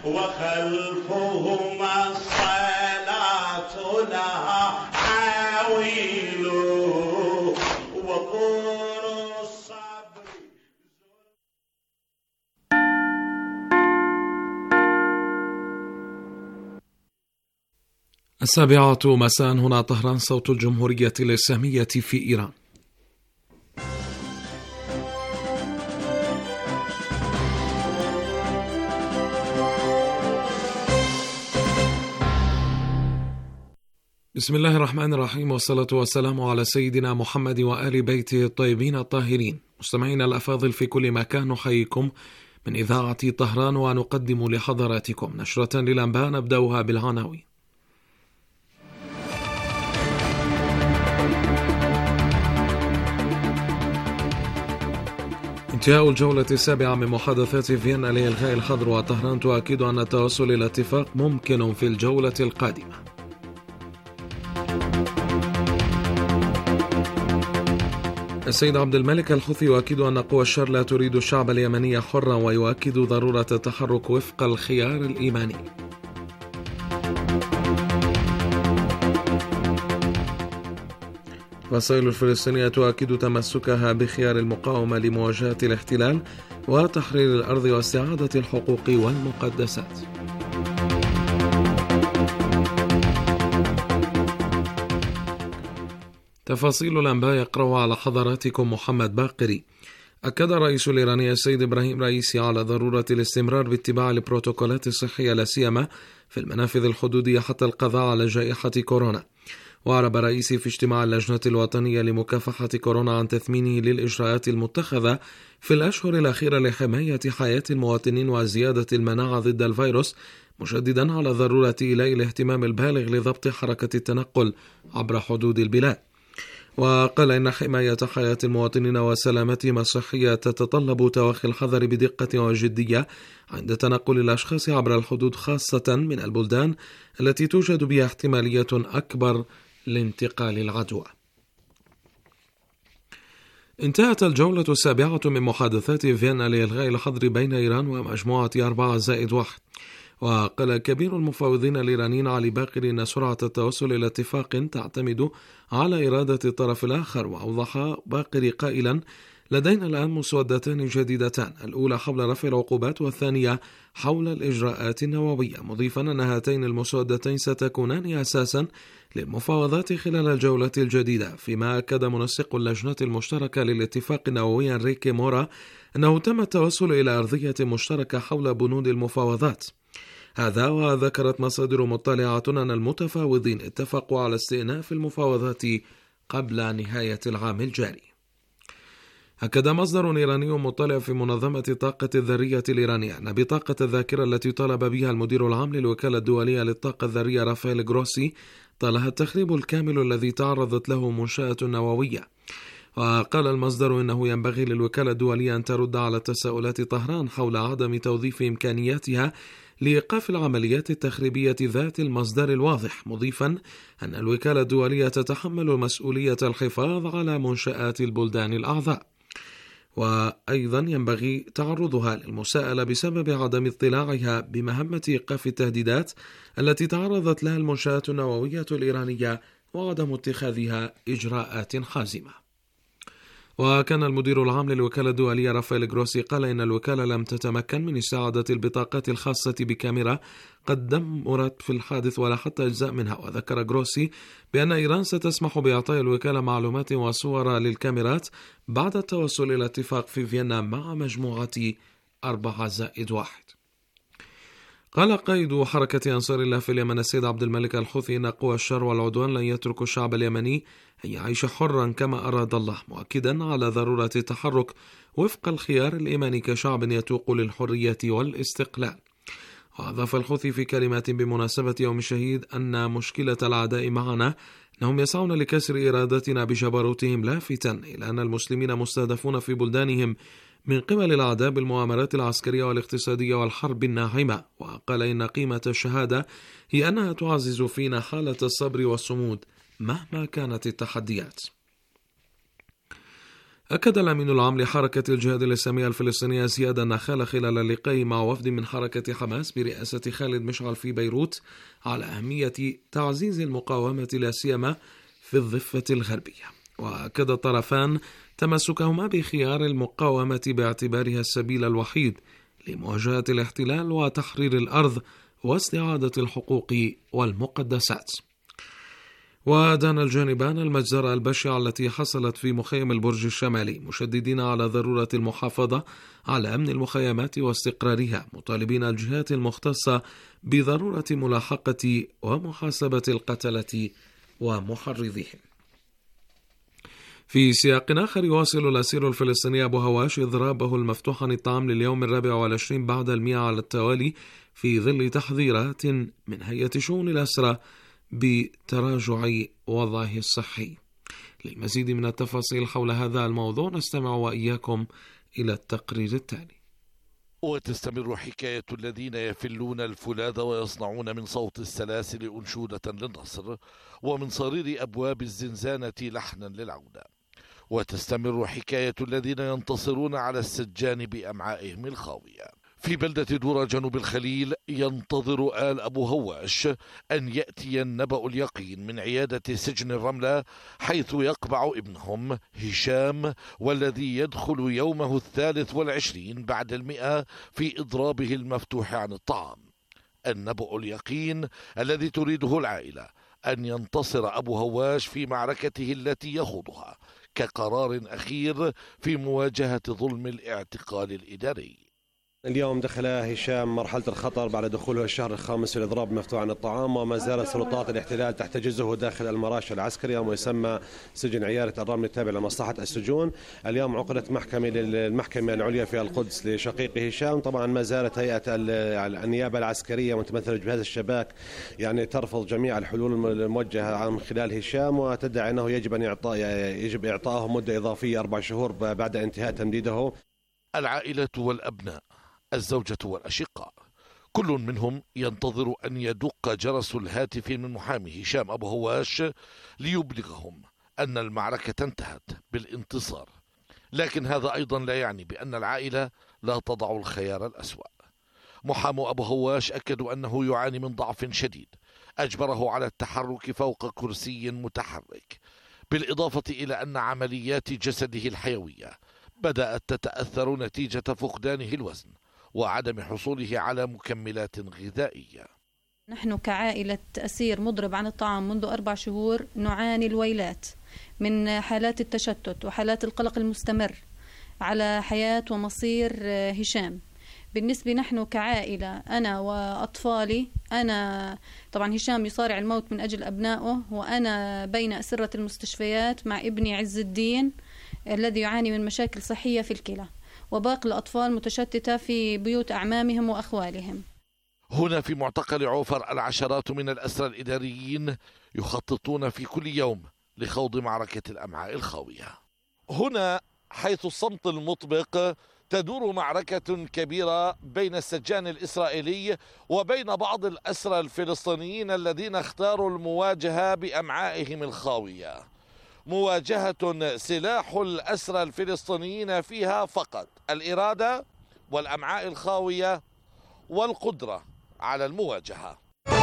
وخلفهما الصلاة لها حاويل وطور الصبر. 7 مساء، هنا طهران، صوت الجمهورية الإسلامية في إيران. بسم الله الرحمن الرحيم، والصلاة والسلام على سيدنا محمد وآل بيته الطيبين الطاهرين. مستمعينا الأفاضل في كل مكان، نحييكم من إذاعة طهران ونقدم لحضراتكم نشرة للأنباء نبدأها بالعناوين. انتهاء الجولة السابعة من محادثات فيينا لإلغاء الحظر، وطهران تؤكد أن التوصل إلى اتفاق ممكن في الجولة القادمة. السيد عبد الملك الحوثي يؤكد أن قوى الشر لا تريد الشعب اليمني حرا، ويؤكد ضرورة التحرك وفق الخيار الإيماني. فصائل الفلسطينية تؤكد تمسكها بخيار المقاومة لمواجهة الاحتلال وتحرير الأرض واستعادة الحقوق والمقدسات. تفاصيل الأنباء يقرأ على حضراتكم محمد باقري. أكد الرئيس الإيراني السيد إبراهيم رئيسي على ضرورة الاستمرار باتباع البروتوكولات الصحية لا سيما في المنافذ الحدودية حتى القضاء على جائحة كورونا. وأعرب رئيسي في اجتماع اللجنة الوطنية لمكافحة كورونا عن تثمينه للإجراءات المتخذة في الأشهر الأخيرة لحماية حياة المواطنين وزيادة المناعة ضد الفيروس، مشددا على ضرورة إيلاء الاهتمام البالغ لضبط حركة التنقل عبر حدود البلاد. وقال إن حماية حياة المواطنين وسلامتهم الصحية تتطلب توخي الحذر بدقة وجدية عند تنقل الأشخاص عبر الحدود، خاصة من البلدان التي توجد بها احتمالية أكبر لانتقال العدوى. انتهت الجولة السابعة من محادثات فيينا لإلغاء الحظر بين إيران ومجموعة 4+1. وقال كبير المفاوضين الإيرانيين علي باقري أن سرعة التوصل إلى اتفاق تعتمد على إرادة الطرف الآخر. وأوضح باقري قائلا: لدينا الآن مسودتان جديدتان، الأولى حول رفع العقوبات والثانية حول الإجراءات النووية، مضيفا أن هاتين المسودتين ستكونان أساسا للمفاوضات خلال الجولة الجديدة. فيما أكد منسق اللجنة المشتركة للاتفاق النووي إنريكي مورا أنه تم التوصل إلى أرضية مشتركة حول بنود المفاوضات. هذا وذكرت مصادر مطلعة أن المتفاوضين اتفقوا على استئناف المفاوضات قبل نهاية العام الجاري. أكد مصدر إيراني مطلع في منظمة الطاقة الذرية الإيرانية أن بطاقة الذاكرة التي طلب بها المدير العام للوكالة الدولية للطاقة الذرية رافائيل جروسي طالها التخريب الكامل الذي تعرضت له منشأة نووية. وقال المصدر إنه ينبغي للوكالة الدولية أن ترد على تساؤلات طهران حول عدم توظيف إمكانياتها لإيقاف العمليات التخريبية ذات المصدر الواضح، مضيفا أن الوكالة الدولية تتحمل مسؤولية الحفاظ على منشآت البلدان الأعضاء. وأيضا ينبغي تعرضها للمساءلة بسبب عدم اطلاعها بمهمة إيقاف التهديدات التي تعرضت لها المنشآت النووية الإيرانية وعدم اتخاذها إجراءات حازمة. وكان المدير العام للوكالة الدولية رافائيل جروسي قال إن الوكالة لم تتمكن من استعادة البطاقات الخاصة بكاميرا قد دمرت في الحادث ولا حتى أجزاء منها. وذكر جروسي بأن إيران ستسمح بإعطاء الوكالة معلومات وصور للكاميرات بعد التوصل إلى اتفاق في فيينا مع مجموعة 4+1. قال قائد حركة أنصار الله في اليمن السيد عبد الملك الحوثي إن قوى الشر والعدوان لن يتركوا الشعب اليمني أن يعيش حرا كما أراد الله، مؤكدا على ضرورة التحرك وفق الخيار الإيماني كشعب يتوق للحرية والاستقلال. وأضاف الحوثي في كلمات بمناسبة يوم الشهيد أن مشكلة الأعداء معنا أنهم يسعون لكسر إرادتنا بجبروتهم، لافتا إلى أن المسلمين مستهدفون في بلدانهم من قبل الأعداء بالمؤامرات العسكرية والاقتصادية والحرب الناعمة. وقال إن قيمة الشهادة هي أنها تعزز فينا حالة الصبر والصمود مهما كانت التحديات. أكد الأمين العام لحركة الجهاد الإسلامية الفلسطينية زياد النخال خلال اللقاء مع وفد من حركة حماس برئاسة خالد مشعل في بيروت على أهمية تعزيز المقاومة لا سيما في الضفة الغربية. وأكد الطرفان تمسكهما بخيار المقاومة باعتبارها السبيل الوحيد لمواجهة الاحتلال وتحرير الأرض واستعادة الحقوق والمقدسات. ودان الجانبان المجزرة البشعة التي حصلت في مخيم البرج الشمالي، مشددين على ضرورة المحافظة على أمن المخيمات واستقرارها، مطالبين الجهات المختصة بضرورة ملاحقة ومحاسبة القتلة ومحرضيهم. في سياق آخر، يواصل الأسير الفلسطيني أبو هواش إضرابه المفتوح عن الطعام لليوم 24 بعد 100 على التوالي في ظل تحذيرات من هيئة شؤون الأسرى بتراجع وضعه الصحي. للمزيد من التفاصيل حول هذا الموضوع نستمع وإياكم إلى التقرير التالي. وتستمر حكاية الذين يفلون الفولاذ ويصنعون من صوت السلاسل أنشودة للنصر، ومن صرير أبواب الزنزانة لحنا للعودة. وتستمر حكاية الذين ينتصرون على السجان بأمعائهم الخاوية. في بلدة دورة جنوب الخليل ينتظر آل أبو هواش أن يأتي النبأ اليقين من عيادة سجن الرملة، حيث يقبع ابنهم هشام، والذي يدخل يومه 23 بعد 100 في إضرابه المفتوح عن الطعام. النبأ اليقين الذي تريده العائلة أن ينتصر أبو هواش في معركته التي يخوضها كقرار أخير في مواجهة ظلم الاعتقال الإداري. اليوم دخل هشام مرحلة الخطر بعد دخوله الشهر الخامس في الإضراب مفتوح عن الطعام، وما زالت سلطات الاحتلال تحتجزه داخل المراشة العسكرية ويسمى سجن عيارة الرمل التابع لمصلحة السجون. اليوم عقدت محكمة للمحكمة العليا في القدس لشقيق هشام. طبعا ما زالت هيئة النيابة العسكرية متمثلة بجهاز الشباك ترفض جميع الحلول الموجهة من خلال هشام، وتدعي أنه يجب إعطائه مدة إضافية 4 شهور بعد انتهاء تمديده. العائلة والأبناء، الزوجة والأشقاء، كل منهم ينتظر أن يدق جرس الهاتف من محامي هشام أبو هواش ليبلغهم أن المعركة انتهت بالانتصار. لكن هذا أيضا لا يعني بأن العائلة لا تضع الخيار الأسوأ. محامو أبو هواش أكدوا أنه يعاني من ضعف شديد أجبره على التحرك فوق كرسي متحرك، بالإضافة إلى أن عمليات جسده الحيوية بدأت تتأثر نتيجة فقدانه الوزن وعدم حصوله على مكملات غذائية. نحن كعائلة أسير مضرب عن الطعام منذ 4 شهور نعاني الويلات من حالات التشتت وحالات القلق المستمر على حياة ومصير هشام. بالنسبة نحن كعائلة، أنا وأطفالي، أنا طبعا هشام يصارع الموت من أجل أبنائه، وأنا بين أسرة المستشفيات مع ابني عز الدين الذي يعاني من مشاكل صحية في الكلى، وباقي الأطفال متشتتة في بيوت أعمامهم وأخوالهم. هنا في معتقل عوفر العشرات من الأسرى الإداريين يخططون في كل يوم لخوض معركة الأمعاء الخاوية. هنا حيث الصمت المطبق تدور معركة كبيرة بين السجان الإسرائيلي وبين بعض الأسرى الفلسطينيين الذين اختاروا المواجهة بأمعائهم الخاوية. مواجهة سلاح الأسرى الفلسطينيين فيها فقط الإرادة والأمعاء الخاوية والقدرة على المواجهة.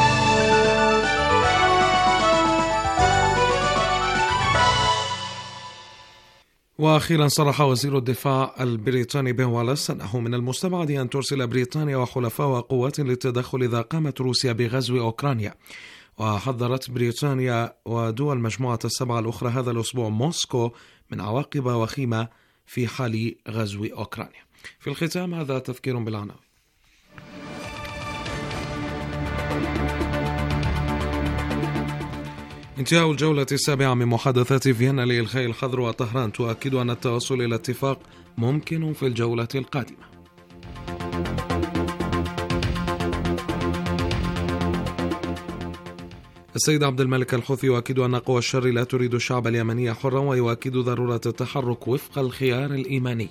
وأخيرا صرح وزير الدفاع البريطاني بن والاس أنه من المستبعد أن ترسل بريطانيا وحلفائها قوات للتدخل إذا قامت روسيا بغزو أوكرانيا. وحذرت بريطانيا ودول مجموعة ال7 الأخرى هذا الأسبوع موسكو من عواقب وخيمة في حال غزو أوكرانيا. في الختام هذا تذكير بالعناوين. انتهاء الجولة السابعة من محادثات فيينا لإلغاء الحظر، وطهران تؤكد أن التوصل إلى اتفاق ممكن في الجولة القادمة. السيد عبد الملك الحوثي يؤكد أن قوى الشر لا تريد الشعب اليمني حرا، ويؤكد ضرورة التحرك وفق الخيار الإيماني.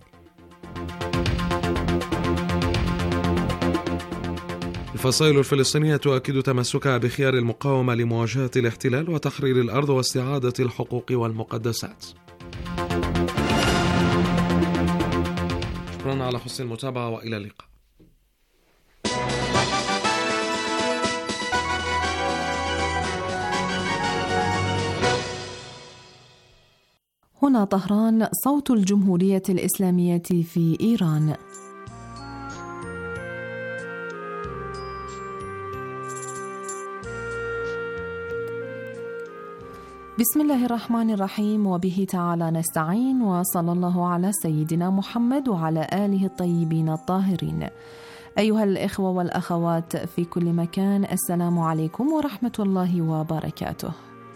الفصائل الفلسطينية تؤكد تمسكها بخيار المقاومة لمواجهة الاحتلال وتحرير الأرض واستعادة الحقوق والمقدسات. شكرا على حسن المتابعة وإلى اللقاء. هنا طهران، صوت الجمهورية الإسلامية في إيران. بسم الله الرحمن الرحيم، وبه تعالى نستعين، وصلى الله على سيدنا محمد وعلى آله الطيبين الطاهرين. أيها الإخوة والأخوات في كل مكان، السلام عليكم ورحمة الله وبركاته.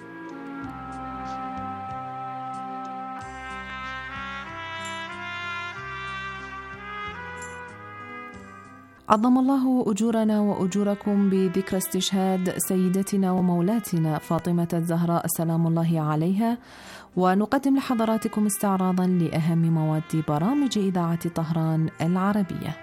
عظم الله أجورنا وأجوركم بذكرى استشهاد سيدتنا ومولاتنا فاطمة الزهراء سلام الله عليها، ونقدم لحضراتكم استعراضا لأهم مواد برامج إذاعة طهران العربية.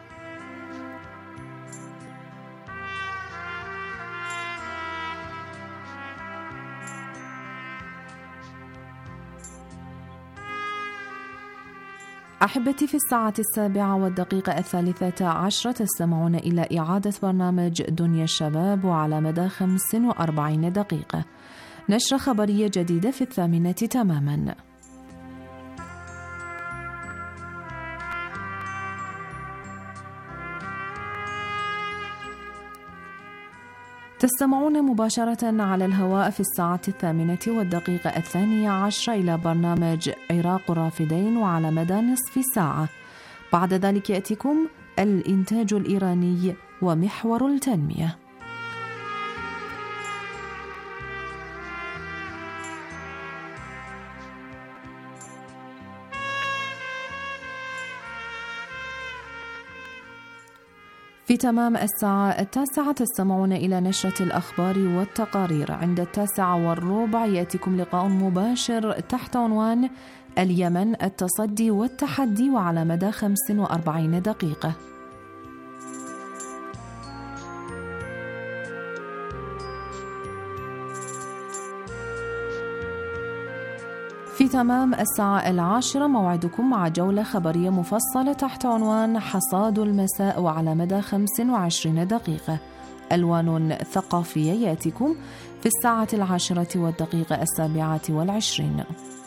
أحبتي، في الساعة 7:03 تستمعون إلى إعادة برنامج دنيا الشباب، وعلى مدى 45 دقيقة نشرة خبرية جديدة في 8 تماما. تستمعون مباشرة على الهواء في الساعة 8:02 إلى برنامج عراق الرافدين، وعلى مدى نصف ساعة. بعد ذلك يأتيكم الإنتاج الإيراني ومحور التنمية. في تمام الساعة 9 تستمعون إلى نشرة الأخبار والتقارير. عند 9:15 يأتيكم لقاء مباشر تحت عنوان اليمن، التصدي والتحدي، وعلى مدى 45 دقيقة. في تمام الساعة 10 موعدكم مع جولة خبرية مفصلة تحت عنوان حصاد المساء، وعلى مدى 25 دقيقة. ألوان ثقافية يأتيكم في الساعة 10:27.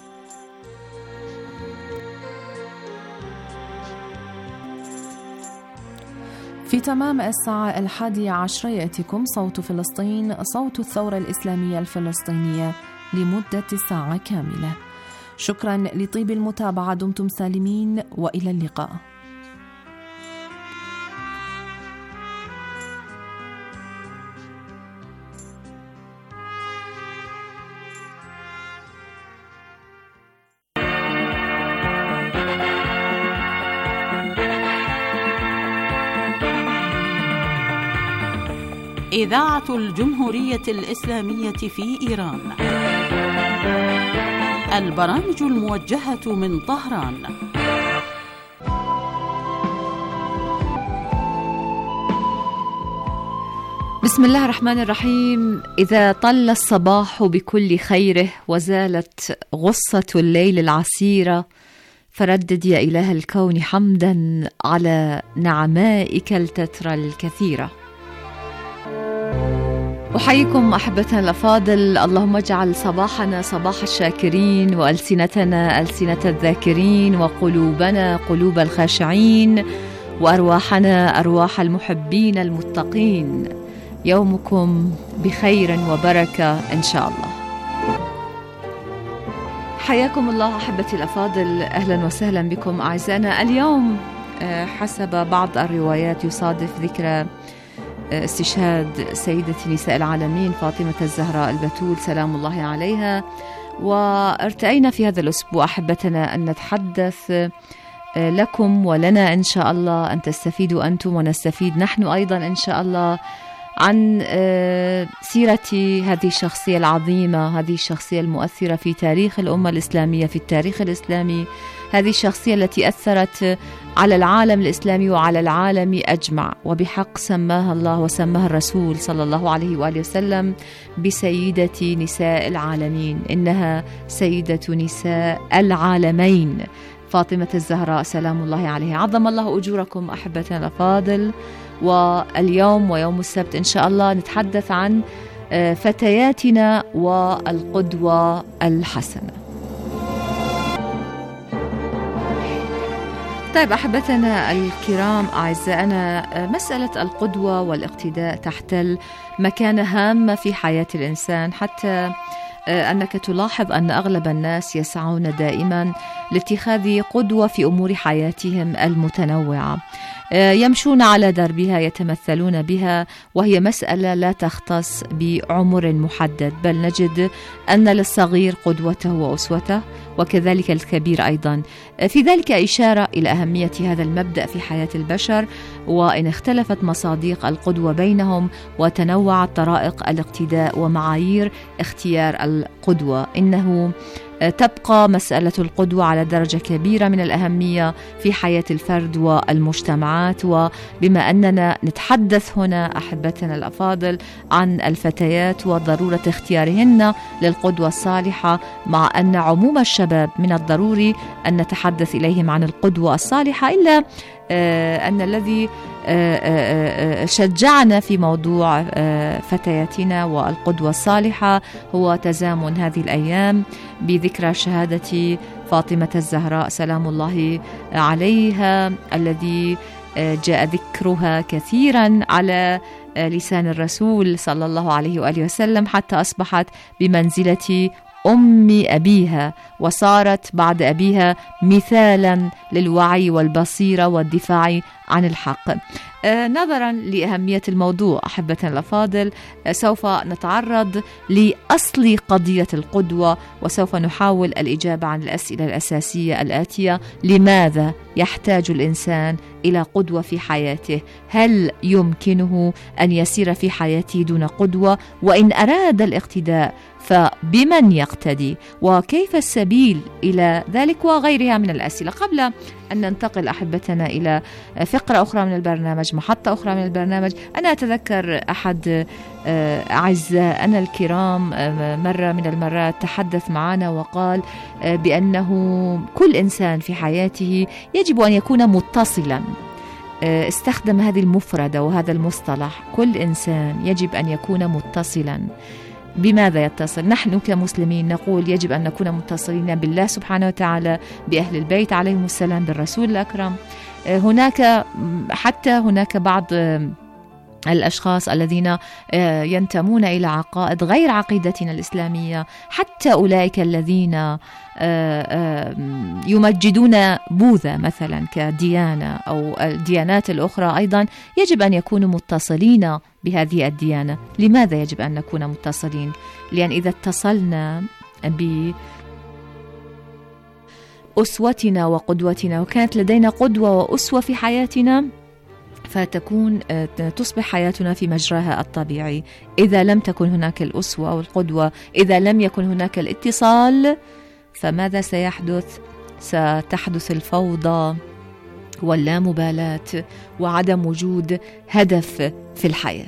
في تمام الساعة 11 يأتيكم صوت فلسطين، صوت الثورة الإسلامية الفلسطينية لمدة ساعة كاملة. شكرا لطيب المتابعة، دمتم سالمين وإلى اللقاء. إذاعة الجمهورية الإسلامية في إيران، البرامج الموجهة من طهران. بسم الله الرحمن الرحيم. إذا طل الصباح بكل خيره وزالت غصة الليل العسيرة، فردد يا إله الكون حمدا على نعمائك التترى الكثيرة. أحييكم أحبتنا الأفاضل، اللهم اجعل صباحنا صباح الشاكرين، وألسنتنا ألسنة الذاكرين، وقلوبنا قلوب الخاشعين، وأرواحنا أرواح المحبين المتقين. يومكم بخير وبركة إن شاء الله. حياكم الله أحبتي الأفاضل، أهلا وسهلا بكم أعزائنا. اليوم حسب بعض الروايات يصادف ذكرى استشهاد سيدة نساء العالمين فاطمة الزهراء البتول سلام الله عليها، وارتأينا في هذا الأسبوع أحبتنا أن نتحدث لكم ولنا إن شاء الله، أن تستفيدوا أنتم ونستفيد نحن أيضا إن شاء الله عن سيرة هذه الشخصية العظيمة، هذه الشخصية المؤثرة في تاريخ الأمة الإسلامية، في التاريخ الإسلامي، هذه الشخصية التي أثرت على العالم الإسلامي وعلى العالم أجمع، وبحق سماها الله وسماها الرسول صلى الله عليه وآله وسلم بسيدة نساء العالمين. إنها سيدة نساء العالمين، فاطمة الزهراء سلام الله عليها. عظم الله أجوركم أحبتنا الأفاضل. واليوم ويوم السبت إن شاء الله نتحدث عن فتياتنا والقدوة الحسنة. طيب أحبتنا الكرام أعزائنا، مسألة القدوة والاقتداء تحتل مكانة هامة في حياة الإنسان، حتى أنك تلاحظ أن أغلب الناس يسعون دائما لاتخاذ قدوة في أمور حياتهم المتنوعة، يمشون على دربها، يتمثلون بها، وهي مسألة لا تختص بعمر محدد، بل نجد أن للصغير قدوته وأسوته وكذلك الكبير أيضا. في ذلك إشارة إلى أهمية هذا المبدأ في حياة البشر، وإن اختلفت مصادق القدوة بينهم وتنوعت طرائق الاقتداء ومعايير اختيار القدوة، إنه تبقى مسألة القدوة على درجة كبيرة من الأهمية في حياة الفرد والمجتمعات. وبما أننا نتحدث هنا أحبتنا الأفاضل عن الفتيات وضرورة اختيارهن للقدوة الصالحة، مع أن عموم الشباب من الضروري أن نتحدث إليهم عن القدوة الصالحة، إلا أن الذي شجعنا في موضوع فتياتنا والقدوة الصالحة هو تزامن هذه الأيام بذكرى شهادة فاطمة الزهراء سلام الله عليها، الذي جاء ذكرها كثيرا على لسان الرسول صلى الله عليه وآله وسلم، حتى أصبحت بمنزلة أم أبيها، وصارت بعد أبيها مثالا للوعي والبصيرة والدفاع عن الحق. نظرا لأهمية الموضوع أحبتنا الأفاضل، سوف نتعرض لأصل قضية القدوة، وسوف نحاول الإجابة عن الأسئلة الأساسية الآتية: لماذا يحتاج الإنسان إلى قدوة في حياته؟ هل يمكنه أن يسير في حياته دون قدوة؟ وإن أراد الاقتداء فبمن يقتدي؟ وكيف السبيل إلى ذلك؟ وغيرها من الأسئلة. قبل أن ننتقل أحبتنا إلى فقرة أخرى من البرنامج، محطة أخرى من البرنامج، أنا أتذكر أحد أعزائنا الكرام مرة من المرات تحدث معنا وقال بأنه كل إنسان في حياته يجب أن يكون متصلا. استخدم هذه المفردة وهذا المصطلح: كل إنسان يجب أن يكون متصلا. بماذا يتصل؟ نحن كمسلمين نقول يجب أن نكون متصلين بالله سبحانه وتعالى، بأهل البيت عليهم السلام، بالرسول الأكرم. هناك بعض الأشخاص الذين ينتمون إلى عقائد غير عقيدتنا الإسلامية، حتى أولئك الذين يمجدون بوذا مثلا كديانة أو الديانات الأخرى، أيضا يجب أن يكونوا متصلين بهذه الديانة. لماذا يجب أن نكون متصلين؟ لأن إذا اتصلنا بأسوتنا وقدوتنا، وكانت لدينا قدوة وأسوة في حياتنا، تصبح حياتنا في مجراها الطبيعي. إذا لم تكن هناك الأسوة أو القدوة، إذا لم يكن هناك الاتصال، فماذا سيحدث؟ ستحدث الفوضى واللامبالاة وعدم وجود هدف في الحياة.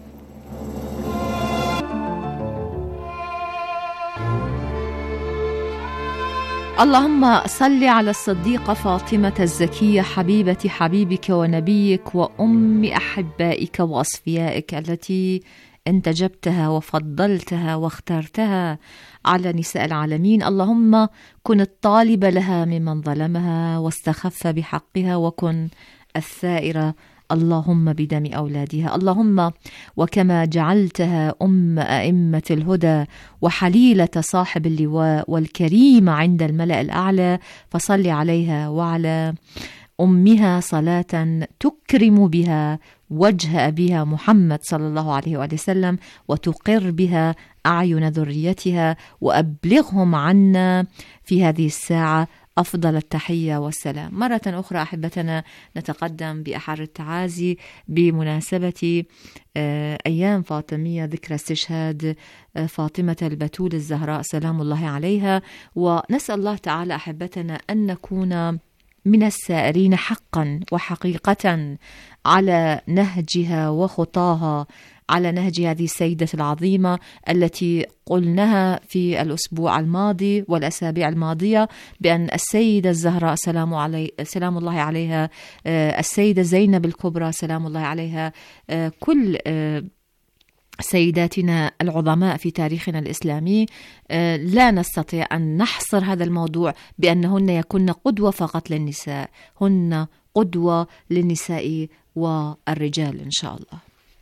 اللهم صل على الصديقة فاطمة الزكية حبيبة حبيبك ونبيك وأم أحبائك وأصفيائك، التي انتجبتها وفضلتها واخترتها على نساء العالمين. اللهم كن الطالب لها ممن ظلمها واستخف بحقها، وكن الثائرة اللهم بدم أولادها. اللهم وكما جعلتها أم أئمة الهدى وحليلة صاحب اللواء والكريمة عند الملأ الأعلى، فصل عليها وعلى أمها صلاة تكرم بها وجه أبيها محمد صلى الله عليه وآله وسلم، وتقر بها أعين ذريتها، وأبلغهم عنا في هذه الساعة أفضل التحية والسلام. مرة أخرى أحبتنا نتقدم بأحر التعازي بمناسبة أيام فاطمية، ذكرى استشهاد فاطمة البتول الزهراء سلام الله عليها، ونسأل الله تعالى أحبتنا أن نكون من السائرين حقا وحقيقة على نهجها وخطاها، على نهج هذه السيدة العظيمة التي قلناها في الأسبوع الماضي والأسابيع الماضية بأن السيدة الزهراء سلام الله عليها، السيدة زينب الكبرى سلام الله عليها، كل سيداتنا العظماء في تاريخنا الإسلامي، لا نستطيع أن نحصر هذا الموضوع بأنهن يكن قدوة فقط للنساء، هن قدوة للنساء والرجال إن شاء الله.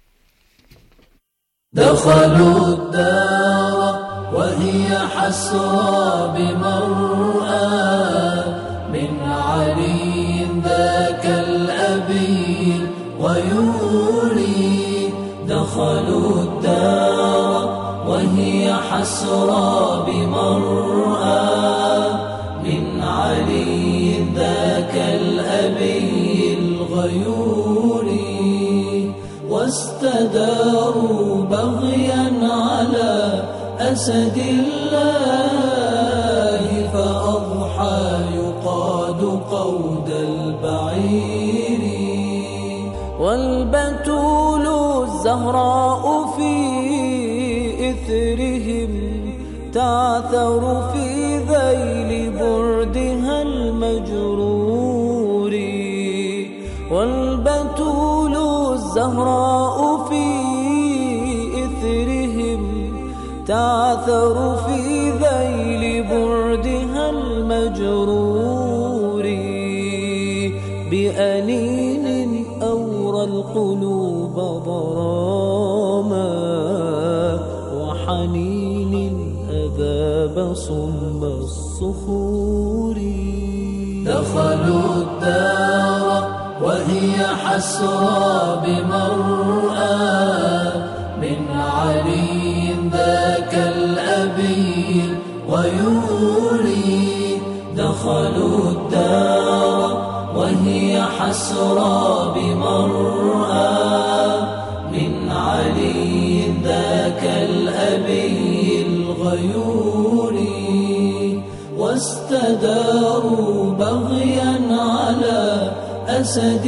دخلوا الدار وهي حسرى بمرآة من علي ذاك الأبي ويولي. دخلوا الدار وهي حسرى بمرآة من علي ذاك الأبي الغيوري. واستداروا بغيا على أسد الله فأضحى يقاد قود البعير. والبتول الزهراء في إثرهم تعثر في ذيل بردها المجرور. والبتول الزهراء في إثرهم تعثر في ذيل بردها المجرور. بأنين أورى القلوب ضراما وحنين أذاب صم الصخور. دخلوا الدار وهي حسرى بمرآة من علي ذاك الأبي ويولي. دخلوا الدار وهي حسرى بمرآة من علي ذاك الأبي الغيوري. واستداروا بغيا على أسد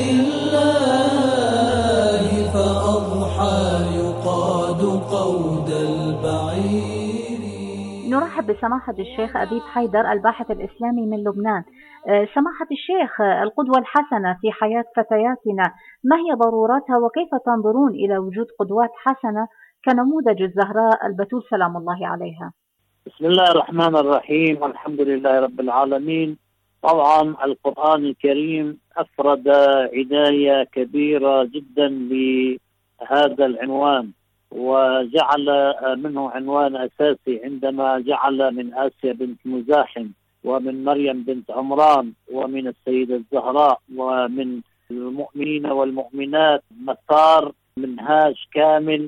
الله فأضحى يقاد قود البعير. نرحب بسماحة الشيخ أبيب حيدر الباحث الإسلامي من لبنان. سماحة الشيخ، القدوة الحسنة في حياة فتياتنا ما هي ضرورتها وكيف تنظرون إلى وجود قدوات حسنة كنموذج الزهراء البتول سلام الله عليها؟ بسم الله الرحمن الرحيم، والحمد لله رب العالمين. طبعا القرآن الكريم أفرد عناية كبيرة جدا بهذا العنوان، وجعل منه عنوان أساسي عندما جعل من آسيا بنت مزاحم ومن مريم بنت عمران ومن السيدة الزهراء ومن المؤمنين والمؤمنات مسار منهاج كامل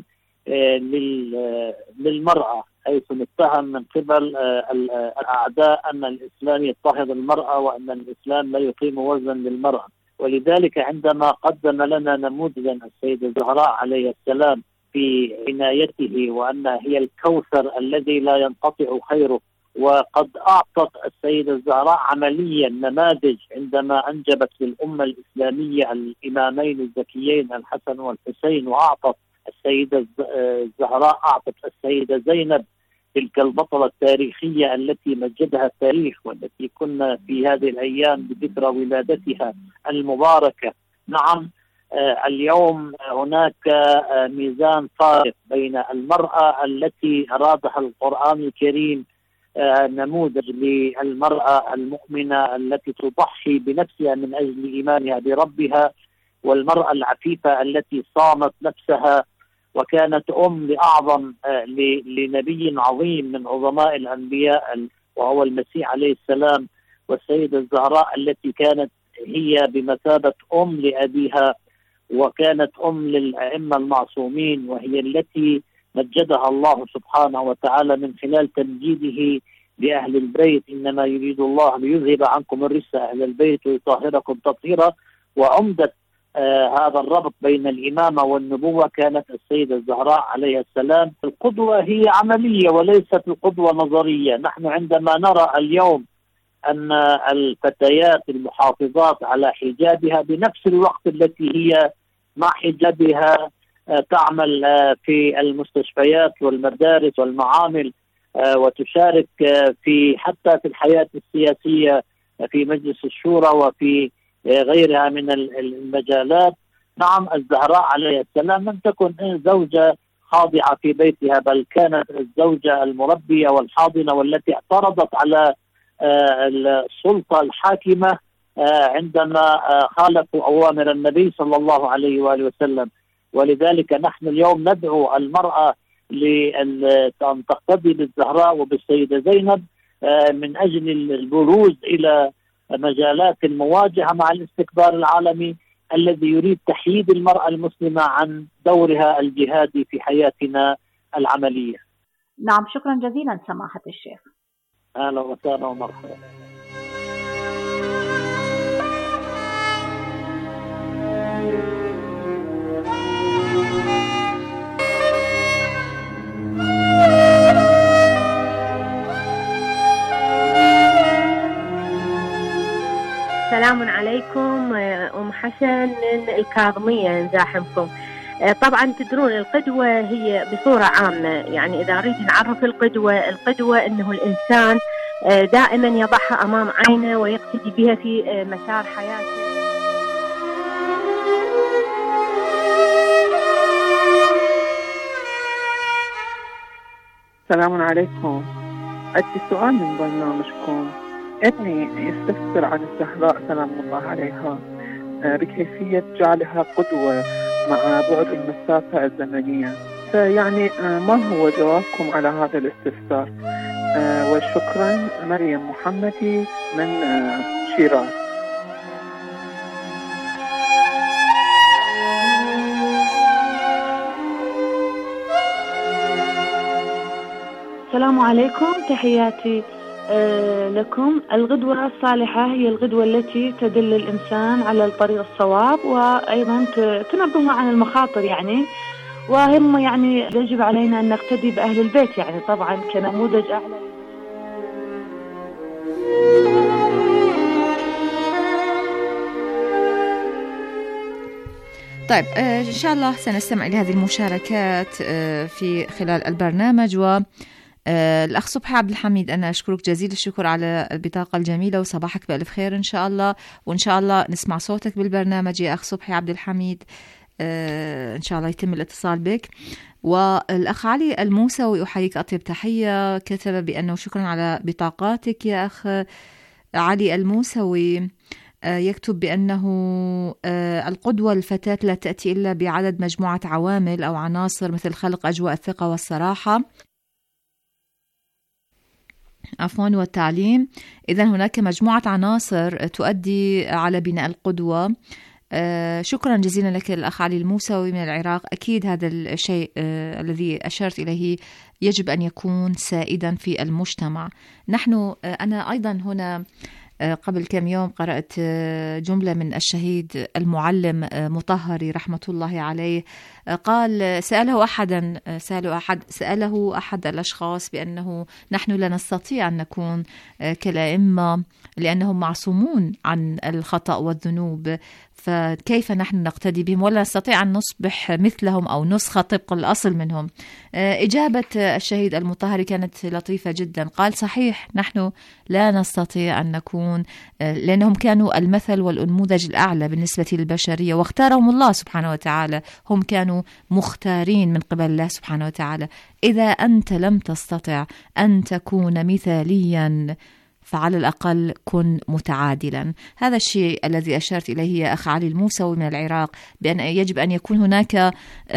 للمرأة، حيث نتهم من قبل الأعداء أن الإسلام يضطهد المرأة وأن الإسلام لا يقيم وزنا للمرأة. ولذلك عندما قدم لنا نموذجا السيدة الزهراء عليه السلام في عنايته وأنها هي الكوثر الذي لا ينقطع خيره، وقد أعطت السيدة الزهراء عمليا نماذج عندما أنجبت للأمة الإسلامية الإمامين الزكيين الحسن والحسين، وأعطت السيدة الزهراء أعطت السيدة زينب تلك البطلة التاريخية التي مجدها التاريخ، والتي كنا في هذه الأيام بذكرى ولادتها المباركة. نعم، اليوم هناك ميزان فارق بين المرأة التي أرادها القرآن الكريم نموذج للمرأة المؤمنة التي تضحي بنفسها من أجل إيمانها بربها، والمرأة العفيفة التي صامت نفسها وكانت لأعظم لنبي عظيم من عظماء الأنبياء وهو المسيح عليه السلام، والسيدة الزهراء التي كانت هي بمثابة لأبيها وكانت للأئمة المعصومين، وهي التي مجدها الله سبحانه وتعالى من خلال تمجيده لأهل البيت. إنما يريد الله ليذهب عنكم الرجس أهل البيت ويطهركم تطهيرا. وعمدة هذا الربط بين الإمامة والنبوة كانت السيدة الزهراء عليه السلام. القدوة هي عملية وليست القدوة نظرية. نحن عندما نرى اليوم أن الفتيات المحافظات على حجابها بنفس الوقت التي هي مع حجابها تعمل في المستشفيات والمدارس والمعامل، وتشارك حتى في الحياة السياسية في مجلس الشورى وفي غيرها من المجالات. نعم، الزهراء عليه السلام لم تكن زوجة خاضعة في بيتها، بل كانت الزوجة المربية والحاضنة والتي اعترضت على السلطة الحاكمة عندما خالفوا أوامر النبي صلى الله عليه وآله وسلم. ولذلك نحن اليوم ندعو المرأة لأن تقتدي بالزهراء وبالسيدة زينب من أجل البروز إلى مجالات المواجهة مع الاستكبار العالمي الذي يريد تحييد المرأة المسلمة عن دورها الجهادي في حياتنا العملية. نعم، شكرا جزيلا سماحة الشيخ. أهلا وسهلا ومرحبا. السلام عليكم، أم حسن الكاظمية نزاحمكم. طبعا تدرون القدوة هي بصورة عامة، يعني إذا أريد نعرف القدوة أنه الإنسان دائما يضعها أمام عينه ويقتدي بها في مسار حياته. السلام عليكم. عندي سؤال من برنامجكم. ابني يستفسر عن الزهراء سلام الله عليها بكيفية جعلها قدوة مع بعد المسافة الزمنية، فيعني ما هو جوابكم على هذا الاستفسار؟ وشكرا. مريم محمدي من شيراز. السلام عليكم، تحياتي لكم. الغدوة الصالحة هي الغدوة التي تدل الإنسان على الطريق الصواب، وأيضا تنبهه عن المخاطر يعني، وهم يعني يجب علينا أن نقتدي بأهل البيت يعني طبعا كنموذج أعلى. طيب إن شاء الله سنستمع إلى هذه المشاركات في خلال البرنامج. و الأخ صبحي عبد الحميد، أنا أشكرك جزيل الشكر على البطاقة الجميلة، وصباحك بألف خير إن شاء الله، وإن شاء الله نسمع صوتك بالبرنامج يا أخ صبحي عبد الحميد. إن شاء الله يتم الاتصال بك. والأخ علي الموسوي أحييك أطيب تحية، كتب بأنه شكرا على بطاقاتك يا أخ علي الموسوي. يكتب بأنه القدوة الفتاة لا تأتي إلا بعدد مجموعة عوامل أو عناصر مثل خلق أجواء الثقة والصراحة والتعليم. إذن هناك مجموعة عناصر تؤدي على بناء القدوة. شكرا جزيلا لك الأخ علي الموسوي من العراق. أكيد هذا الشيء الذي أشرت إليه يجب أن يكون سائدا في المجتمع. أنا أيضا هنا قبل كم يوم قرأت جملة من الشهيد المعلم مطهري رحمة الله عليه. قال سأله أحد الأشخاص بأنه نحن لا نستطيع أن نكون كالأئمة لأنهم معصومون عن الخطأ والذنوب، فكيف نحن نقتدي بهم ولا نستطيع أن نصبح مثلهم أو نسخة طبق الأصل منهم؟ إجابة الشهيد المطهري كانت لطيفة جدا. قال صحيح نحن لا نستطيع أن نكون، لأنهم كانوا المثل والنموذج الأعلى بالنسبة للبشرية، واختارهم الله سبحانه وتعالى، هم كانوا مختارين من قبل الله سبحانه وتعالى. إذا أنت لم تستطع أن تكون مثاليا فعلى الأقل كن متعادلا. هذا الشيء الذي أشرت إليه يا أخ علي الموسوي من العراق، بأن يجب أن يكون هناك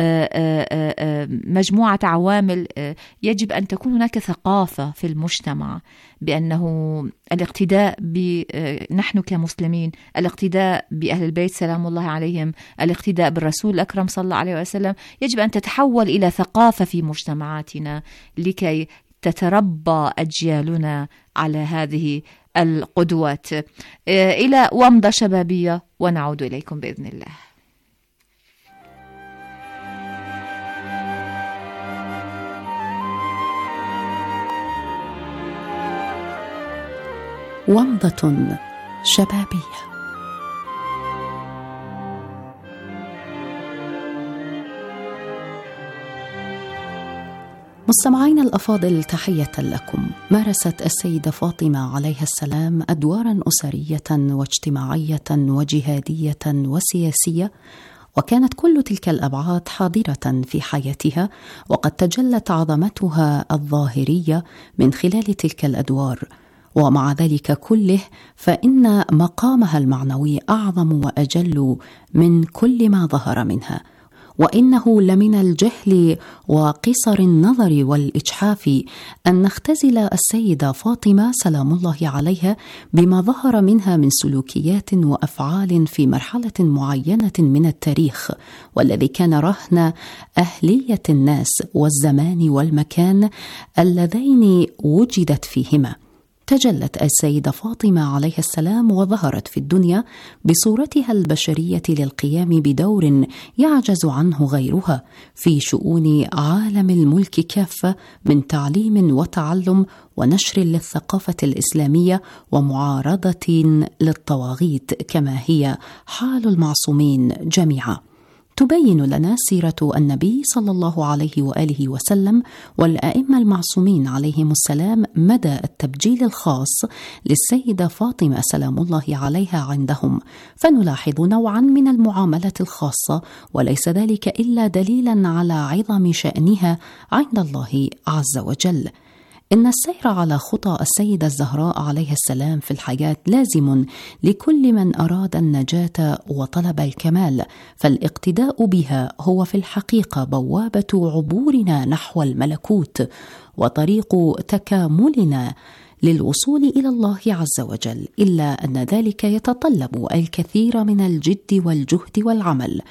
مجموعة عوامل. يجب أن تكون هناك ثقافة في المجتمع بأنه الاقتداء نحن كمسلمين، الاقتداء بأهل البيت سلام الله عليهم، الاقتداء بالرسول الأكرم صلى الله عليه وسلم، يجب أن تتحول إلى ثقافة في مجتمعاتنا لكي تتربى أجيالنا على هذه القدوات. إلى ومضة شبابية ونعود إليكم بإذن الله. ومضة شبابية. مستمعينا الأفاضل، تحية لكم. مارست السيدة فاطمة عليها السلام أدوارا أسرية واجتماعية وجهادية وسياسية، وكانت كل تلك الأبعاد حاضرة في حياتها، وقد تجلت عظمتها الظاهرية من خلال تلك الأدوار. ومع ذلك كله فإن مقامها المعنوي أعظم وأجل من كل ما ظهر منها، وإنه لمن الجهل وقصر النظر والإجحاف أن نختزل السيدة فاطمة سلام الله عليها بما ظهر منها من سلوكيات وأفعال في مرحلة معينة من التاريخ، والذي كان رهن أهلية الناس والزمان والمكان اللذين وجدت فيهما. تجلت السيدة فاطمة عليها السلام وظهرت في الدنيا بصورتها البشرية للقيام بدور يعجز عنه غيرها في شؤون عالم الملك كافة، من تعليم وتعلم ونشر للثقافة الإسلامية ومعارضة للطواغيت، كما هي حال المعصومين جميعا. تبين لنا سيرة النبي صلى الله عليه وآله وسلم والأئمة المعصومين عليهم السلام مدى التبجيل الخاص للسيدة فاطمة سلام الله عليها عندهم، فنلاحظ نوعا من المعاملة الخاصة، وليس ذلك إلا دليلا على عظم شأنها عند الله عز وجل. إن السير على خطى السيدة الزهراء عليه السلام في الحياة لازم لكل من أراد النجاة وطلب الكمال، فالاقتداء بها هو في الحقيقة بوابة عبورنا نحو الملكوت وطريق تكاملنا للوصول إلى الله عز وجل، إلا أن ذلك يتطلب الكثير من الجد والجهد والعمل،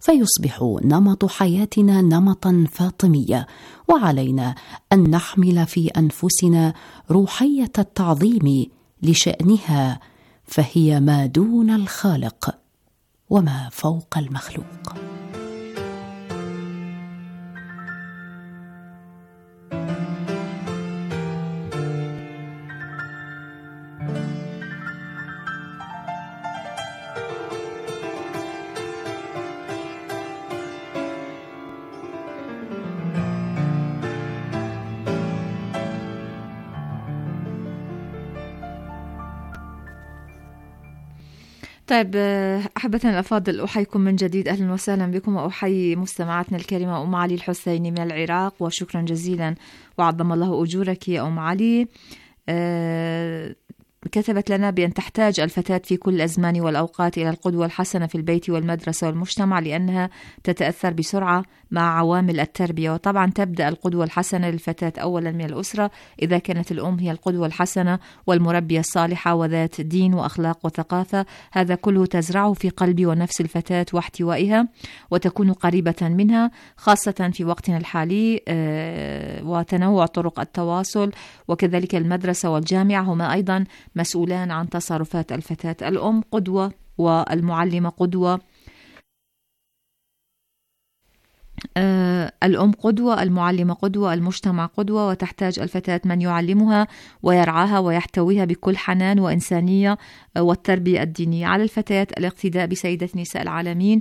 فيصبح نمط حياتنا نمطا فاطميا، وعلينا أن نحمل في أنفسنا روحية التعظيم لشأنها، فهي ما دون الخالق وما فوق المخلوق. طيب أحبتنا الأفاضل، أحييكم من جديد، أهلا وسهلا بكم، وأحيي مستمعاتنا الكريمة أم علي الحسيني من العراق، وشكرا جزيلا وعظم الله أجورك يا أم علي. كتبت لنا بأن تحتاج الفتاة في كل الأزمان والأوقات إلى القدوة الحسنة في البيت والمدرسة والمجتمع، لأنها تتأثر بسرعة مع عوامل التربية. وطبعا تبدأ القدوة الحسنة للفتاة أولا من الأسرة، إذا كانت الأم هي القدوة الحسنة والمربية الصالحة وذات دين وأخلاق وثقافة، هذا كله تزرعه في قلب ونفس الفتاة واحتوائها، وتكون قريبة منها، خاصة في وقتنا الحالي وتنوع طرق التواصل، وكذلك المدرسة والجامعة هما أيضا مسؤولان عن تصرفات الفتاة. الأم قدوة والمعلمة قدوة، الأم قدوة، المعلمة قدوة، المجتمع قدوة، وتحتاج الفتاة من يعلمها ويرعاها ويحتويها بكل حنان وإنسانية. والتربية الدينية على الفتاة الاقتداء بسيدة نساء العالمين،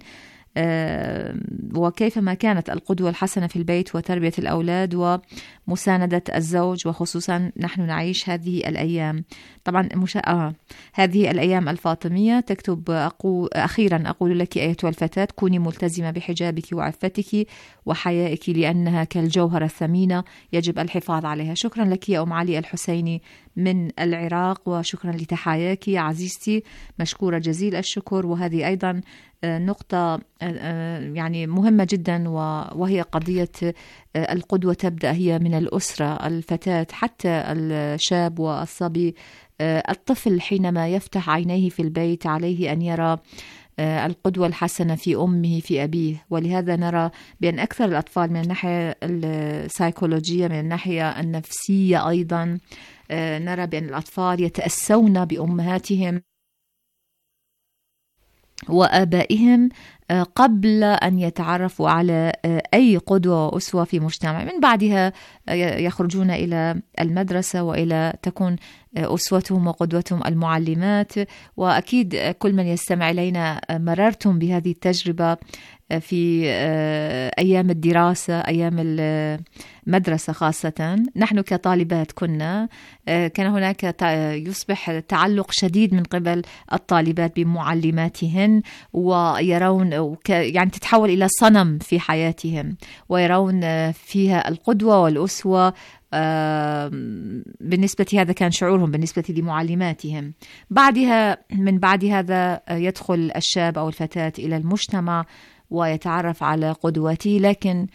وكيفما كانت القدوة الحسنة في البيت وتربية الأولاد ومساندة الزوج، وخصوصا نحن نعيش هذه الأيام طبعا هذه الأيام الفاطمية. تكتب أخيرا أقول لك أيتها الفتاة، كوني ملتزمة بحجابك وعفتك وحيائك، لأنها كالجوهرة الثمينة يجب الحفاظ عليها. شكرا لك يا أم علي الحسيني من العراق، وشكرا لتحاياك يا عزيزتي، مشكورة جزيل الشكر. وهذه أيضا نقطة يعني مهمة جدا، وهي قضية القدوة تبدأ هي من الأسرة. الفتاة حتى الشاب والصبي، الطفل حينما يفتح عينيه في البيت عليه أن يرى القدوة الحسنة في أمه في أبيه، ولهذا نرى بأن أكثر الأطفال من الناحية السيكولوجية، من الناحية النفسية أيضا، نرى بأن الأطفال يتأسون بأمهاتهم وآبائهم قبل أن يتعرفوا على أي قدوة وأسوة في مجتمع. من بعدها يخرجون إلى المدرسة وإلى تكون أسوتهم وقدوتهم المعلمات. وأكيد كل من يستمع إلينا مررتم بهذه التجربة في أيام الدراسة، أيام المدرسة خاصة. نحن كطالبات كان هناك يصبح تعلق شديد من قبل الطالبات بمعلماتهن، ويرون يعني تتحول إلى صنم في حياتهم، ويرون فيها القدوة والأسوة. بالنسبة هذا كان شعورهم بالنسبة لمعلماتهم. من بعد هذا يدخل الشاب أو الفتاة إلى المجتمع ويتعرف على قدوته، لكن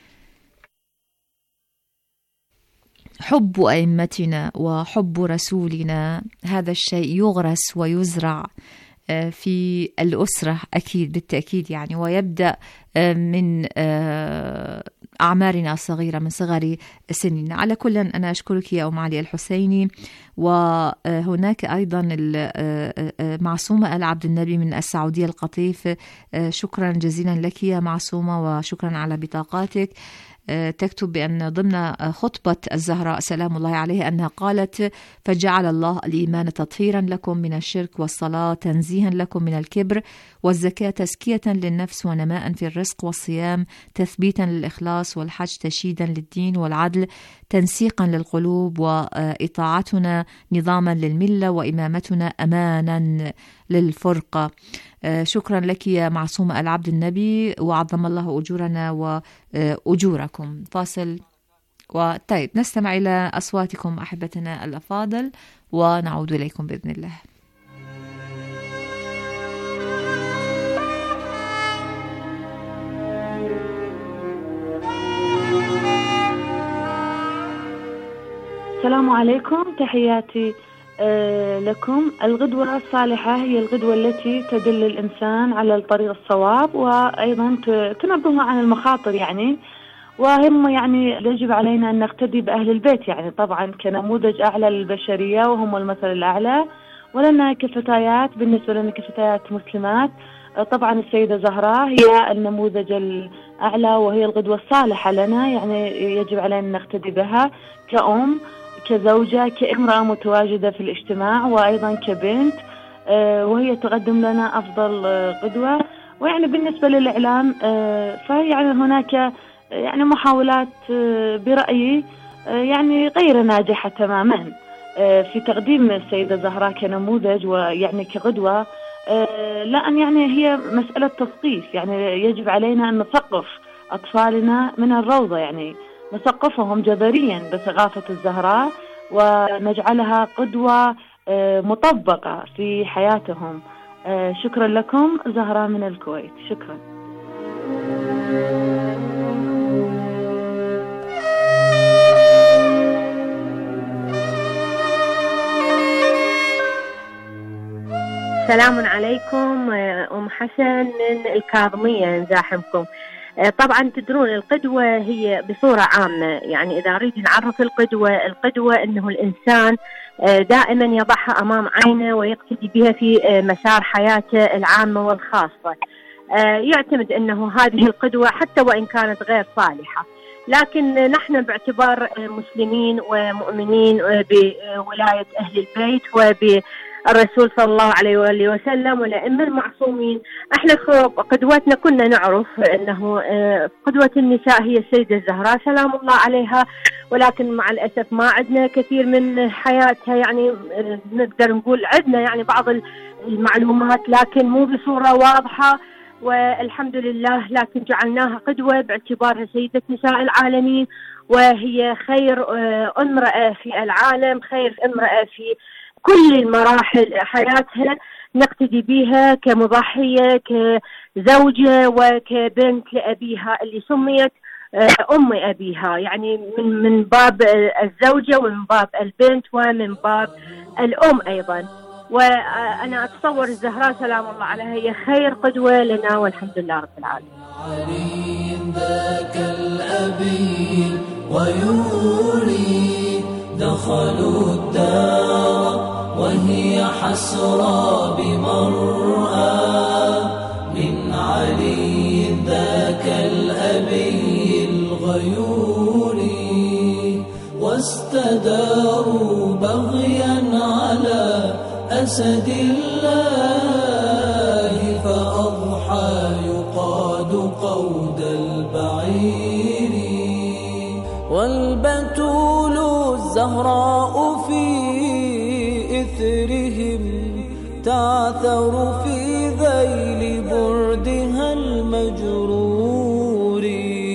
حب أئمتنا وحب رسولنا هذا الشيء يغرس ويزرع في الأسرة أكيد بالتأكيد يعني، ويبدأ من أعمارنا الصغيرة، من صغر سننا. على كل أنا أشكرك يا أم علي الحسيني. وهناك أيضا معصومة آل عبد النبي من السعودية القطيف. شكرا جزيلا لك يا معصومة، وشكرا على بطاقاتك. تكتب بأن ضمن خطبة الزهراء سلام الله عليها أنها قالت: فجعل الله الإيمان تطهيرا لكم من الشرك، والصلاة تنزيها لكم من الكبر، والزكاة تزكية للنفس ونماء في الرزق، والصيام تثبيتا للإخلاص، والحج تشييدا للدين، والعدل تنسيقا للقلوب، وإطاعتنا نظاما للملة، وإمامتنا أمانا للفرقة. شكرا لك يا معصومة آل عبد النبي، وعظم الله أجورنا وأجوركم. فاصل وطيب نستمع إلى أصواتكم أحبتنا الأفاضل، ونعود إليكم بإذن الله. السلام عليكم، تحياتي لكم. الغدوة الصالحة هي الغدوة التي تدل الإنسان على الطريق الصواب، وأيضا تنبه عن المخاطر يعني، وهم يعني يجب علينا أن نقتدي بأهل البيت يعني طبعا كنموذج أعلى للبشرية، وهم المثل الأعلى. ولنا كفتيات، بالنسبة لنا كفتيات مسلمات طبعا السيدة زهراء هي النموذج الأعلى، وهي الغدوة الصالحة لنا، يعني يجب علينا أن نقتدي بها كأم، كزوجة، كامرأة متواجدة في الاجتماع، وأيضا كبنت، وهي تقدم لنا أفضل قدوة. ويعني بالنسبة للإعلام فيعني هناك يعني محاولات برأيي يعني غير ناجحة تماما في تقديم السيدة زهراء كنموذج ويعني كقدوة، لأن يعني هي مسألة تثقيف، يعني يجب علينا أن نثقف أطفالنا من الروضة، يعني نثقفهم جذريا بثقافة الزهراء، ونجعلها قدوة مطبقة في حياتهم. شكرا لكم، زهراء من الكويت. شكرا. السلام عليكم، أم حسن الكاظمية نزاحمكم. طبعا تدرون القدوة هي بصورة عامة، يعني إذا أريد نعرف القدوة أنه الإنسان دائما يضعها أمام عينه ويقتدي بها في مسار حياته العامة والخاصة. يعتمد أنه هذه القدوة حتى وإن كانت غير صالحة، لكن نحن باعتبار مسلمين ومؤمنين بولاية أهل البيت وبالرسول صلى الله عليه وآله وسلم والأئمة المعصومين، احنا قدوتنا كنا نعرف أنه قدوة النساء هي السيدة الزهراء سلام الله عليها، ولكن مع الأسف ما عندنا كثير من حياتها، يعني نقدر نقول عندنا يعني بعض المعلومات لكن مو بصورة واضحة، والحمد لله لكن جعلناها قدوة باعتبارها سيدة نساء العالمين، وهي خير امرأة في العالم، خير امرأة في كل المراحل حياتها، نقتدي بها كمضحية، كزوجة، وكبنت لأبيها اللي سميت أم أبيها، يعني من باب الزوجة ومن باب البنت ومن باب الأم أيضا. وأنا أتصور الزهراء سلام الله عليها هي خير قدوة لنا، والحمد لله رب العالمين. علي ذاك الأبي ويولي دخلوا الدار وهي حسرى بمرأى من علي الطيور واستداروا بغيا على أسد الله فأضحى يقاد قود البعير والبتول الزهراء في إثرهم تعثر في ذيل بردها المجرور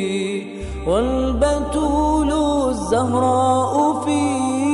والبتول الزهراء في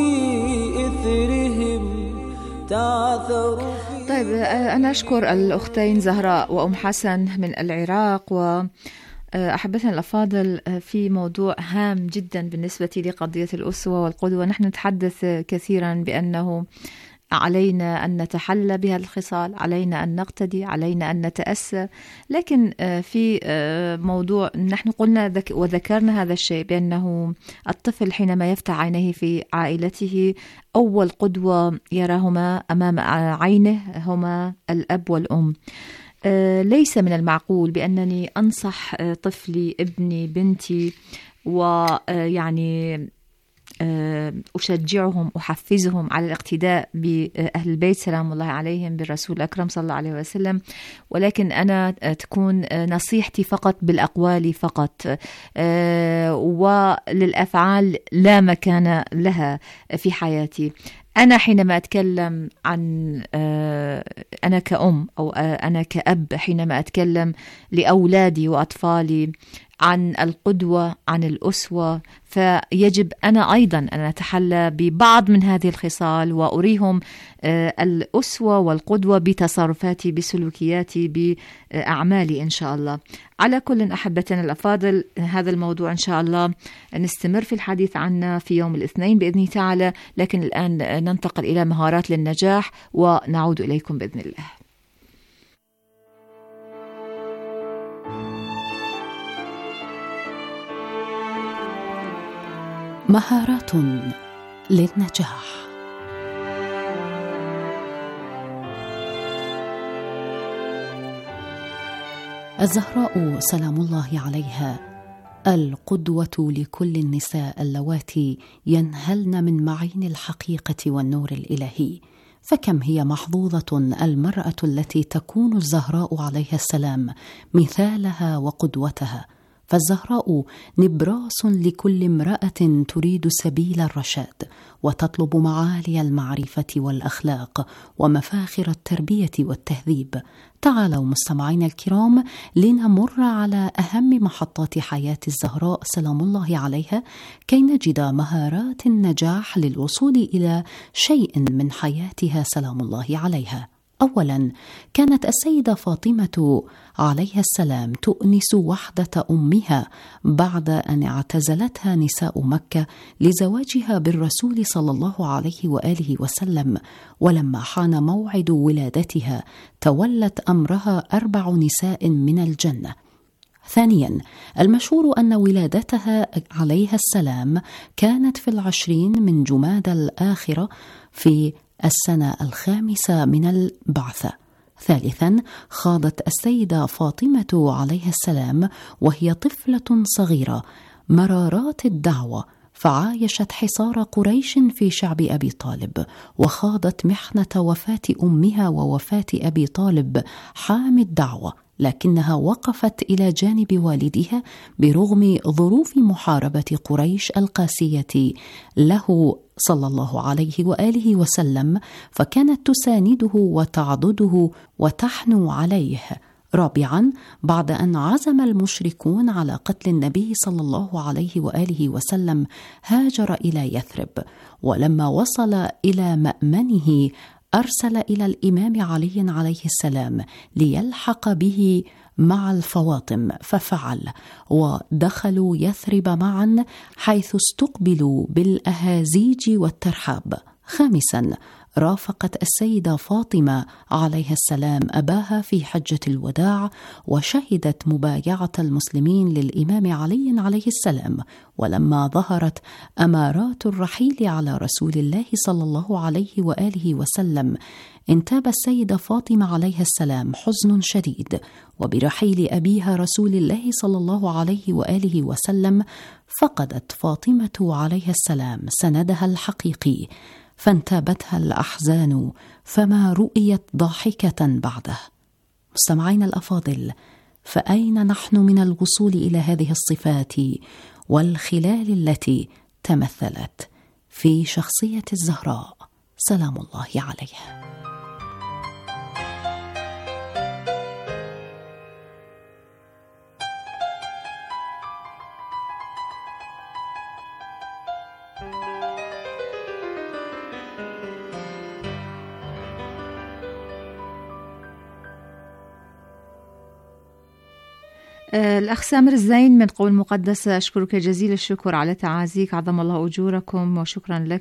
إثرهم تعثر في. طيب أنا أشكر الأختين زهراء وأم حسن من العراق، وأحبتنا الأفاضل في موضوع هام جدا بالنسبة لقضية الأسوة والقدوة. نحن نتحدث كثيرا بأنه علينا أن نتحلى بها الخصال، علينا أن نقتدي، علينا أن نتأسى، لكن في موضوع نحن قلنا وذكرنا هذا الشيء بأنه الطفل حينما يفتح عينيه في عائلته أول قدوة يراهما أمام عينه هما الأب والأم. ليس من المعقول بأنني أنصح طفلي ابني بنتي ويعني أشجعهم أحفزهم على الاقتداء بأهل البيت سلام الله عليهم بالرسول الأكرم صلى الله عليه وسلم، ولكن أنا تكون نصيحتي فقط بالأقوال فقط، وللأفعال لا مكان لها في حياتي. أنا حينما أتكلم عن أنا كأم أو أنا كأب، حينما أتكلم لأولادي وأطفالي عن القدوة عن الأسوة، فيجب أنا أيضا أن أتحلى ببعض من هذه الخصال وأريهم الأسوة والقدوة بتصرفاتي بسلوكياتي بأعمالي إن شاء الله. على كل أحبتنا الأفاضل، هذا الموضوع إن شاء الله نستمر في الحديث عنه في يوم الاثنين بإذن تعالى، لكن الآن ننتقل إلى مهارات للنجاح ونعود إليكم بإذن الله. مهارات للنجاح. الزهراء سلام الله عليها القدوة لكل النساء اللواتي ينهلن من معين الحقيقة والنور الإلهي، فكم هي محظوظة المرأة التي تكون الزهراء عليها السلام مثالها وقدوتها. فالزهراء نبراس لكل امرأة تريد سبيل الرشاد وتطلب معالي المعرفة والأخلاق ومفاخر التربية والتهذيب. تعالوا مستمعين الكرام لنمر على أهم محطات حياة الزهراء سلام الله عليها كي نجد مهارات النجاح للوصول إلى شيء من حياتها سلام الله عليها. أولا، كانت السيدة فاطمة عليها السلام تؤنس وحدة أمها بعد أن اعتزلتها نساء مكة لزواجها بالرسول صلى الله عليه وآله وسلم، ولما حان موعد ولادتها تولت أمرها 4 نساء من الجنة. ثانيا، المشهور أن ولادتها عليها السلام كانت في 20 من جمادى الآخرة في السنة 5 من البعثة. ثالثا، خاضت السيدة فاطمة عليها السلام وهي طفلة صغيرة مرارات الدعوة، فعايشت حصار قريش في شعب أبي طالب، وخاضت محنة وفاة أمها ووفاة أبي طالب حامي الدعوة، لكنها وقفت إلى جانب والدها برغم ظروف محاربة قريش القاسية له صلى الله عليه وآله وسلم، فكانت تسانده وتعضده وتحنو عليه. رابعا، بعد أن عزم المشركون على قتل النبي صلى الله عليه وآله وسلم هاجر إلى يثرب، ولما وصل إلى مأمنه أرسل إلى الإمام علي عليه السلام ليلحق به مع الفواطم، ففعل، ودخلوا يثرب معا حيث استقبلوا بالأهازيج والترحاب. خامسا، رافقت السيدة فاطمة عليها السلام أباها في حجة الوداع، وشهدت مبايعة المسلمين للإمام علي عليه السلام. ولما ظهرت أمارات الرحيل على رسول الله صلى الله عليه وآله وسلم، انتاب السيدة فاطمة عليها السلام حزن شديد، وبرحيل أبيها رسول الله صلى الله عليه وآله وسلم فقدت فاطمة عليها السلام سندها الحقيقي، فانتابتها الأحزان فما رؤيت ضاحكة بعده. مستمعين الأفاضل، فأين نحن من الوصول إلى هذه الصفات والخلال التي تمثلت في شخصية الزهراء سلام الله عليها؟ الأخ سامر الزين من قول مقدسة، أشكرك جزيل الشكر على تعازيك، عظم الله أجوركم وشكرا لك.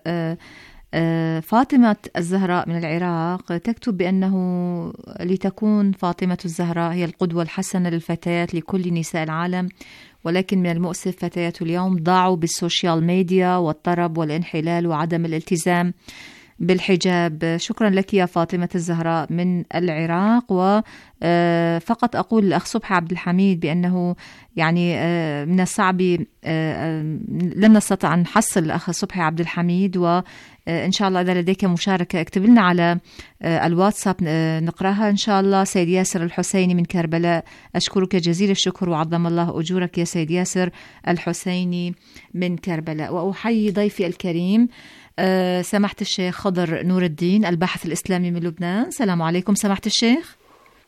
فاطمة الزهراء من العراق تكتب بأنه لتكون فاطمة الزهراء هي القدوة الحسنة للفتيات لكل نساء العالم، ولكن من المؤسف فتيات اليوم ضاعوا بالسوشيال ميديا والطرب والانحلال وعدم الالتزام بالحجاب. شكرا لك يا فاطمة الزهراء من العراق. وفقط أقول للأخ صبحي عبد الحميد بأنه يعني من الصعب لم نستطع أن نحصل الأخ صبحي عبد الحميد، وإن شاء الله إذا لديك مشاركة اكتب لنا على الواتساب نقراها إن شاء الله. سيد ياسر الحسيني من كربلاء، أشكرك جزيل الشكر وعظم الله أجورك يا سيد ياسر الحسيني من كربلاء. وأحيي ضيفي الكريم سماحة الشيخ خضر نور الدين الباحث الإسلامي من لبنان. السلام عليكم سماحة الشيخ.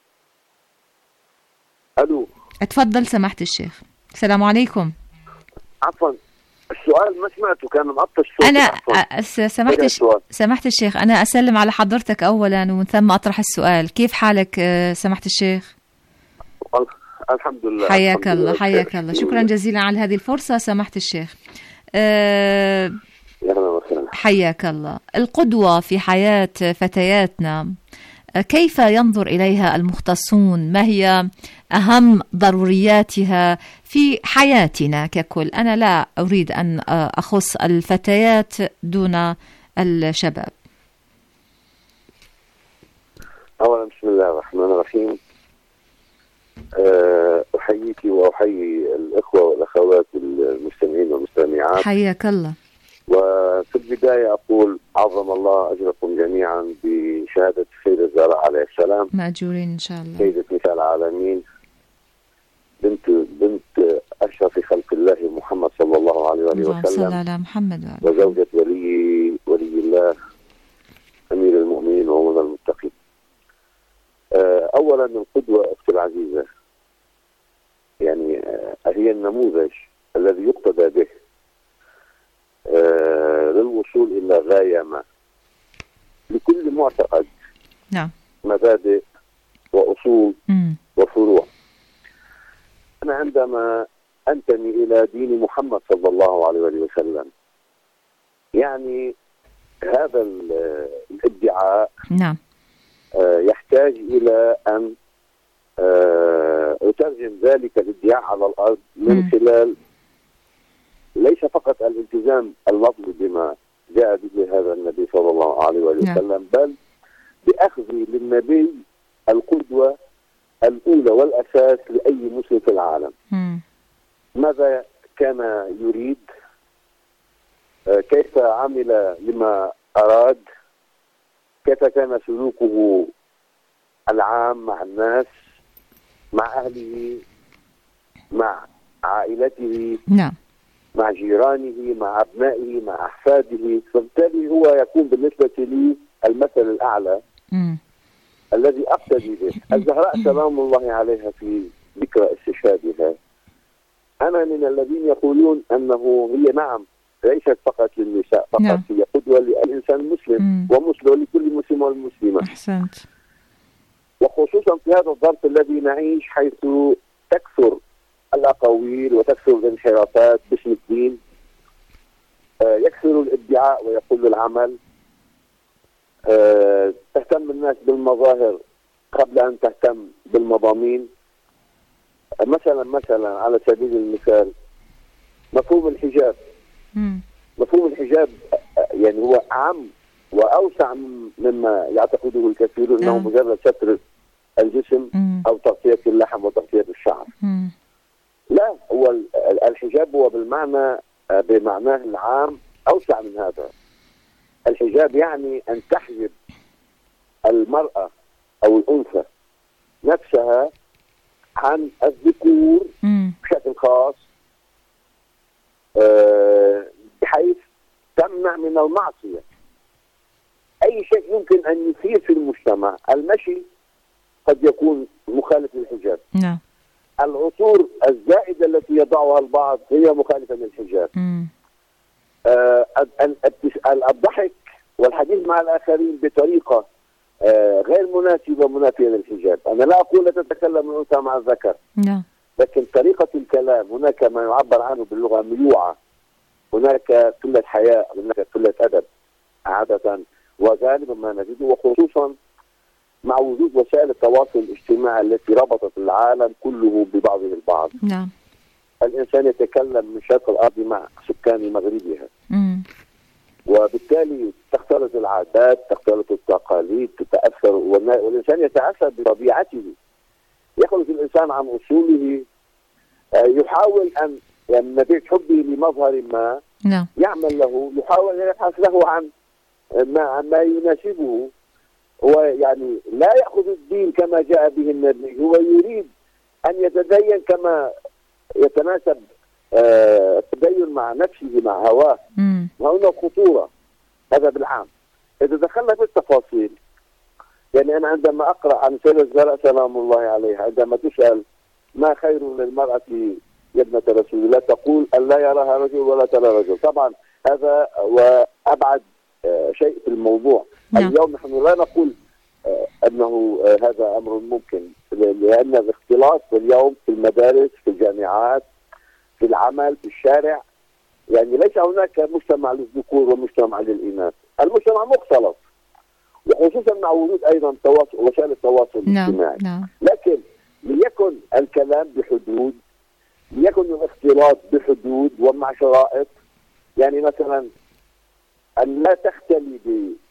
ألو، اتفضل سماحة الشيخ. السلام عليكم. عفوا السؤال ما سمعته، كان مقطش صوتي. أنا سماحة الشيخ أنا أسلم على حضرتك أولا ومن ثم أطرح السؤال. كيف حالك سماحة الشيخ؟ الحمد لله. حياك الله حياك الله. شكرا جزيلا على هذه الفرصة سماحة الشيخ. حياك الله. القدوة في حياة فتياتنا كيف ينظر إليها المختصون؟ ما هي أهم ضرورياتها في حياتنا ككل؟ أنا لا أريد أن أخص الفتيات دون الشباب. أولا بسم الله الرحمن الرحيم، أحييك وأحيي الإخوة والأخوات المستمعين والمستمعات. حياك الله. وفي البداية أقول عظم الله أجركم جميعا بشهادة السيدة الزهراء عليه السلام، مأجورين إن شاء الله، سيدة نساء العالمين، بنت أشرف خلق الله محمد صلى الله عليه وسلم، صلى على محمد وزوجة ولي الله أمير المؤمنين ومولى المتقين. أولا القدوة أختي العزيزة يعني هي النموذج الذي يقتدى به للوصول إلى غاية ما. لكل معتقد نعم مبادئ وأصول وفروع. أنا عندما أنتمي إلى دين محمد صلى الله عليه وسلم يعني هذا الادعاء نعم يحتاج إلى أن أترجم ذلك الادعاء على الأرض من خلال ليس فقط الالتزام اللفظي بما جاء به هذا النبي صلى الله عليه وسلم، بل بأخذ للنبي القدوة الأولى والأساس لأي مسلم في العالم. ماذا كان يريد، كيف عمل لما أراد، كيف كان سلوكه العام مع الناس، مع أهله، مع عائلته، نعم، مع جيرانه، مع أبنائه، مع أحفاده. فبالتالي هو يكون بالنسبة لي المثل الأعلى الذي أقتدي به. الزهراء سلام الله عليها في ذكرى استشهادها أنا من الذين يقولون أنه هي نعم ليست فقط للنساء فقط، نعم. هي قدوة للإنسان المسلم ومسلم لكل مسلم والمسلمة. أحسنت. وخصوصا في هذا الظرف الذي نعيش حيث تكثر الأقاويل وتكثر الانحرافات باسم الدين، يكثر الادعاء ويقل العمل. تهتم الناس بالمظاهر قبل أن تهتم بالمضامين. مثلا على سبيل المثال مفهوم الحجاب. مفهوم الحجاب يعني هو أعم وأوسع مما يعتقده الكثيرون أنه مجرد ستر الجسم أو تغطية اللحم وتغطية الشعر. لا، هو الحجاب هو بمعناه العام أوسع من هذا. الحجاب يعني أن تحجب المرأة أو الأنثى نفسها عن الذكور بشكل خاص، بحيث تمنع من المعصية. أي شيء يمكن أن يثير في المجتمع، المشي قد يكون مخالف للحجاب. نعم. العطور الزائدة التي يضعها البعض هي مخالفة للحجاب. الضحك والحديث مع الآخرين بطريقة غير مناسبة منافية للحجاب. أنا لا أقول لا تتكلم الأنثى مع الذكر، لكن طريقة الكلام هناك ما يعبر عنه باللغة ميوعة، هناك قلة حياء، هناك قلة أدب عادة وغالبا ما نجده، وخصوصا مع وجود وسائل التواصل الاجتماعي التي ربطت العالم كله ببعضه البعض. نعم. الإنسان يتكلم من شرق الأرض مع سكان مغربها. وبالتالي تختلط العادات، تختلط التقاليد، تتأثر، والإنسان يتأثر بطبيعته. يخرج الإنسان عن أصوله، يحاول أن يعني نتيجة حبه لمظهر ما يعمل له، يحاول أن يبحث له عن ما يناسبه. هو يعني لا يأخذ الدين كما جاء به النبي، هو يريد أن يتدين كما يتناسب التدين مع نفسه مع هواه. وهنا خطورة هذا بالعام. إذا دخلنا في التفاصيل، يعني أنا عندما أقرأ عن سيدة الزهراء سلام الله عليها عندما تسأل ما خير للمرأة يا ابنة رسول الله، تقول أن لا يراها رجل ولا ترى رجل. طبعا هذا وأبعد شيء في الموضوع. اليوم نحن لا نقول أنه هذا أمر ممكن، لأن الاختلاط اليوم في المدارس، في الجامعات، في العمل، في الشارع، يعني ليس هناك مجتمع للذكور ومجتمع للإناث. المجتمع مختلط، وخصوصا مع وجود أيضا وسائل التواصل الاجتماعي. لكن ليكن الكلام بحدود، ليكن الاختلاط بحدود ومع شرائط. يعني مثلا أن لا تختلي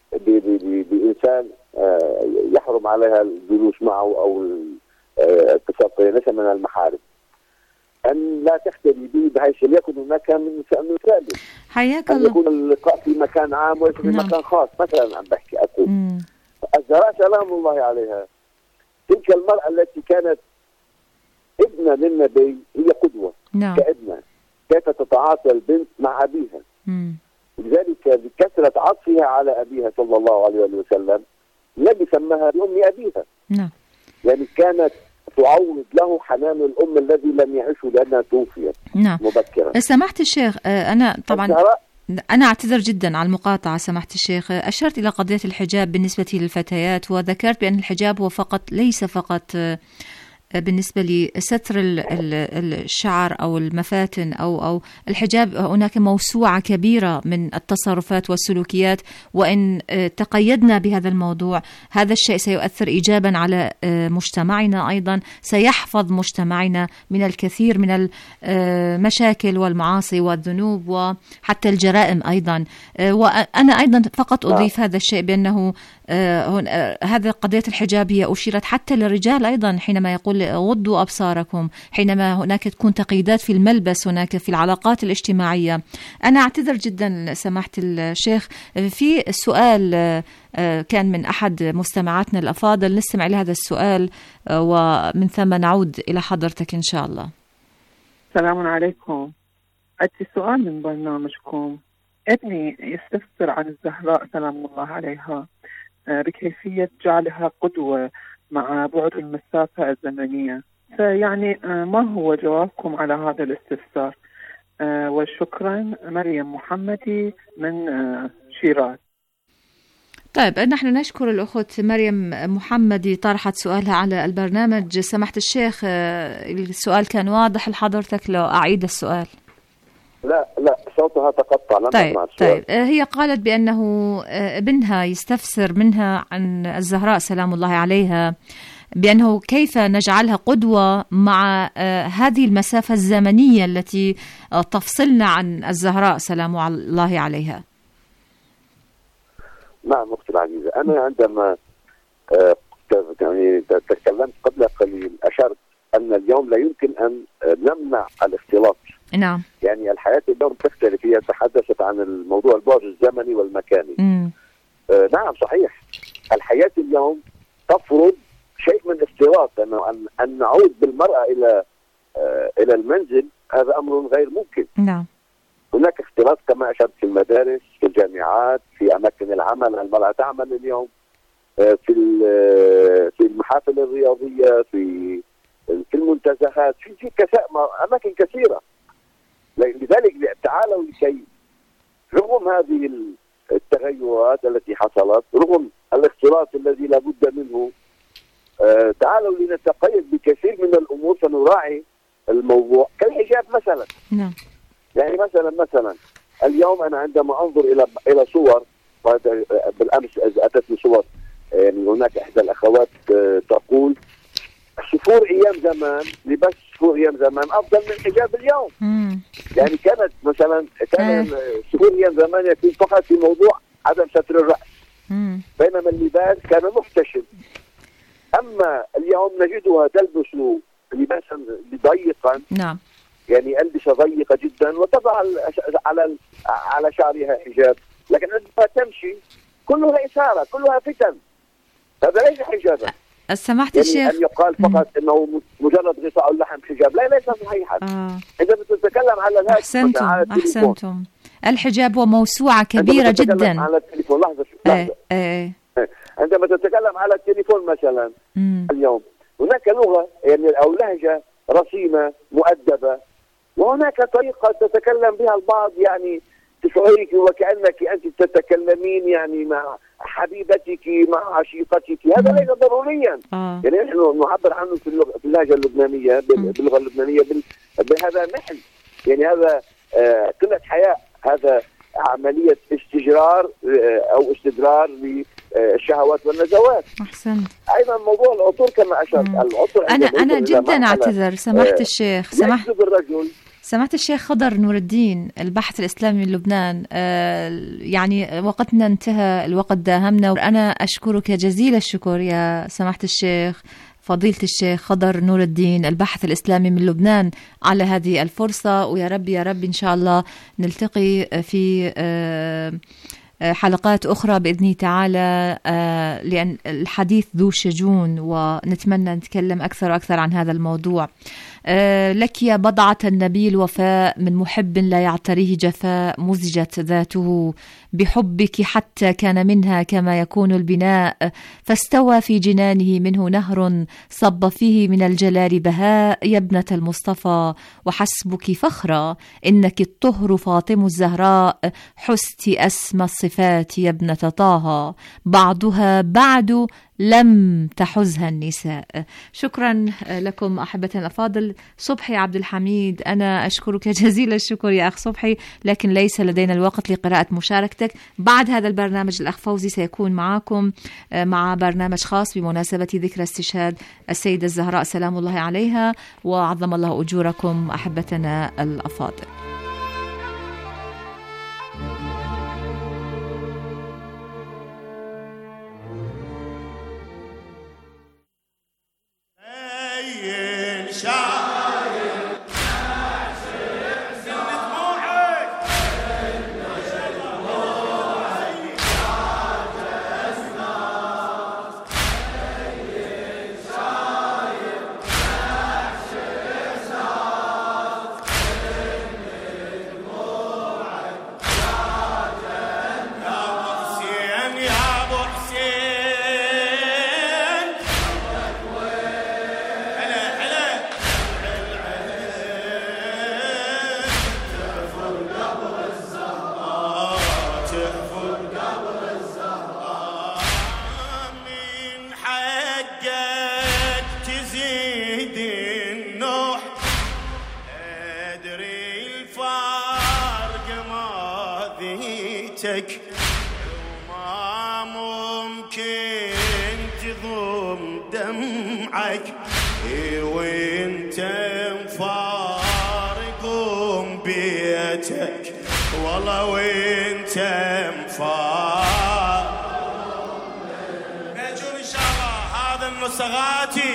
بإنسان يحرم عليها الجلوس معه أو الاتصال، ليس من المحارم. أن لا تختلي به بحيث يكون هناك من ثالث. حياك الله. أن يكون اللقاء في مكان عام وليس في مكان خاص. مثلا عم بحكي أقول الزهراء سلام الله عليها، تلك المرأة التي كانت ابنة للنبي هي قدوة كابنة، كيف تتعاطى البنت مع أبيها. لذلك بكثرة عطفها على أبيها صلى الله عليه وسلم النبي سماها بأم أبيها. يعني كانت تعوض له حنان الأم الذي لم يعشه لأنها توفيت مبكرا. سماحة الشيخ، أنا طبعا أنا أعتذر جدا على المقاطعة. سماحة الشيخ، أشرت إلى قضية الحجاب بالنسبة للفتيات، وذكرت بأن الحجاب هو ليس فقط بالنسبة لستر الشعر أو المفاتن أو الحجاب. هناك موسوعة كبيرة من التصرفات والسلوكيات، وإن تقيدنا بهذا الموضوع هذا الشيء سيؤثر إيجابا على مجتمعنا، أيضا سيحفظ مجتمعنا من الكثير من المشاكل والمعاصي والذنوب وحتى الجرائم أيضا. وأنا أيضا فقط أضيف هذا الشيء بأنه هذا قضية الحجاب هي أشيرت حتى للرجال أيضا، حينما يقول غضوا أبصاركم، حينما هناك تكون تقييدات في الملبس، هناك في العلاقات الاجتماعية. أنا أعتذر جدا سماحة الشيخ، في سؤال كان من أحد مستمعاتنا الأفاضل، نستمع لهذا السؤال ومن ثم نعود إلى حضرتك إن شاء الله. السلام عليكم، عندي سؤال من برنامجكم. ابني يستفسر عن الزهراء سلام الله عليها بكيفية جعلها قدوة مع بعد المسافة الزمنية، فيعني ما هو جوابكم على هذا الاستفسار؟ وشكرا. مريم محمدي من شيراز. طيب، نحن نشكر الأخت مريم محمدي طرحت سؤالها على البرنامج. سمحت الشيخ، السؤال كان واضح لحضرتك، لو أعيد السؤال. لا صوتها تقطع. لم أسمع السؤال. طيب هي قالت بأنه ابنها يستفسر منها عن الزهراء سلام الله عليها، بأنه كيف نجعلها قدوة مع هذه المسافة الزمنية التي تفصلنا عن الزهراء سلام الله عليها. نعم أختي العزيزة، أنا عندما يعني تكلمت قبل قليل أشرت أن اليوم لا يمكن أن نمنع الاختلاط. نعم. يعني الحياة اليوم تختلف. هي تحدثت عن الموضوع البعد الزمني والمكاني. نعم صحيح، الحياة اليوم تفرض شيء من اختلاط، أن نعود بالمرأة إلى المنزل هذا أمر غير ممكن. نعم. هناك اختلاط كما أشرت في المدارس، في الجامعات، في أماكن العمل. المرأة تعمل اليوم في المحافل الرياضية، في المنتزهات، في أماكن كثيرة. لذلك تعالوا لكي رغم هذه التغيرات التي حصلت، رغم الاختلاط الذي لا بد منه، تعالوا لنتقيد بكثير من الأمور فنراعي الموضوع كالحجاب مثلا. نعم. يعني مثلا اليوم أنا عندما أنظر إلى صور، بالأمس أتتني صور، يعني هناك إحدى الأخوات تقول سفور أيام زمان، لبس سفور أيام زمان أفضل من حجاب اليوم. يعني كانت مثلا سفور أيام زمان يكون فقط في موضوع عدم ستر الرأس، بينما اللباس كان محتشم. أما اليوم نجدها تلبس لباسا ضيقا. نعم. يعني ألبسة ضيقة جدا وتضع على شعرها حجاب، لكن عندما تمشي كلها إثارة، كلها فتن. هذا ليس حجابا. سمحت يعني الشيخ أن يقال فقط أنه مجرد غطاء اللحم حجاب، لا ليس صحيحا. عندما تتكلم على الهاتف أحسنتم. الحجاب وموسوعة كبيرة جدا. على التليفون لحظة. عندما تتكلم على التليفون مثلا اليوم هناك لغة يعني أو لهجة رصينة مؤدبة، وهناك طريقة تتكلم بها البعض يعني تشعرك وكأنك أنت تتكلمين يعني مع حبيبتك مع عشيقتك. هذا ليس ضروريا. يعني نحن نعبر عنه في اللهجة اللبنانية، باللغة اللبنانية بهذا نحن يعني هذا قلة حياء، هذا عملية استجرار أو استدرار للشهوات والنزوات. أحسنت. أيضا موضوع العطور كما أشرت. العطر أنا جدا أعتذر سمحت الشيخ. سمحت الشيخ خضر نور الدين الباحث الإسلامي من لبنان. يعني وقتنا انتهى، الوقت داهمنا، وأنا أشكرك جزيل الشكر يا سمحت الشيخ فضيلة الشيخ خضر نور الدين الباحث الإسلامي من لبنان على هذه الفرصة. ويا رب يا رب إن شاء الله نلتقي في حلقات أخرى بإذن تعالى، لأن الحديث ذو شجون ونتمنى نتكلم أكثر وأكثر عن هذا الموضوع. لك يا بضعة النبي الوفاء، من محب لا يعتريه جفاء، مزجت ذاته بحبك حتى كان منها كما يكون البناء، فاستوى في جنانه منه نهر صب فيه من الجلال بهاء، يا ابنة المصطفى وحسبك فخرا، إنك الطهر فاطم الزهراء، حست أسمى الصفات يا ابنة طه، بعضها بعد لم تحزها النساء. شكرا لكم أحبتنا الأفاضل. صبحي عبد الحميد، أنا أشكرك جزيل الشكر يا أخ صبحي، لكن ليس لدينا الوقت لقراءة مشاركتك. بعد هذا البرنامج الأخ فوزي سيكون معكم مع برنامج خاص بمناسبة ذكرى استشهاد السيدة الزهراء سلام الله عليها، وعظم الله أجوركم أحبتنا الأفاضل. ذيتك وما ممكن تضم دمعك وانت مفارق بيتك والله وانت مفارق. ماجور ان شاء الله هذا النسغاتي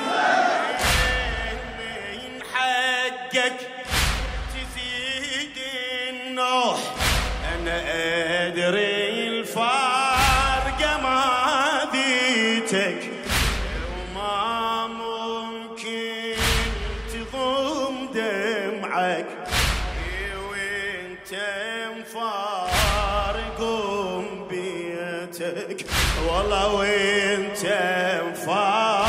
من حقك تزيد النوح انا ادري الفارق ما ذيتك وما ممكن تضم دمعك وانت مفارق بيتك والله وانت مفارق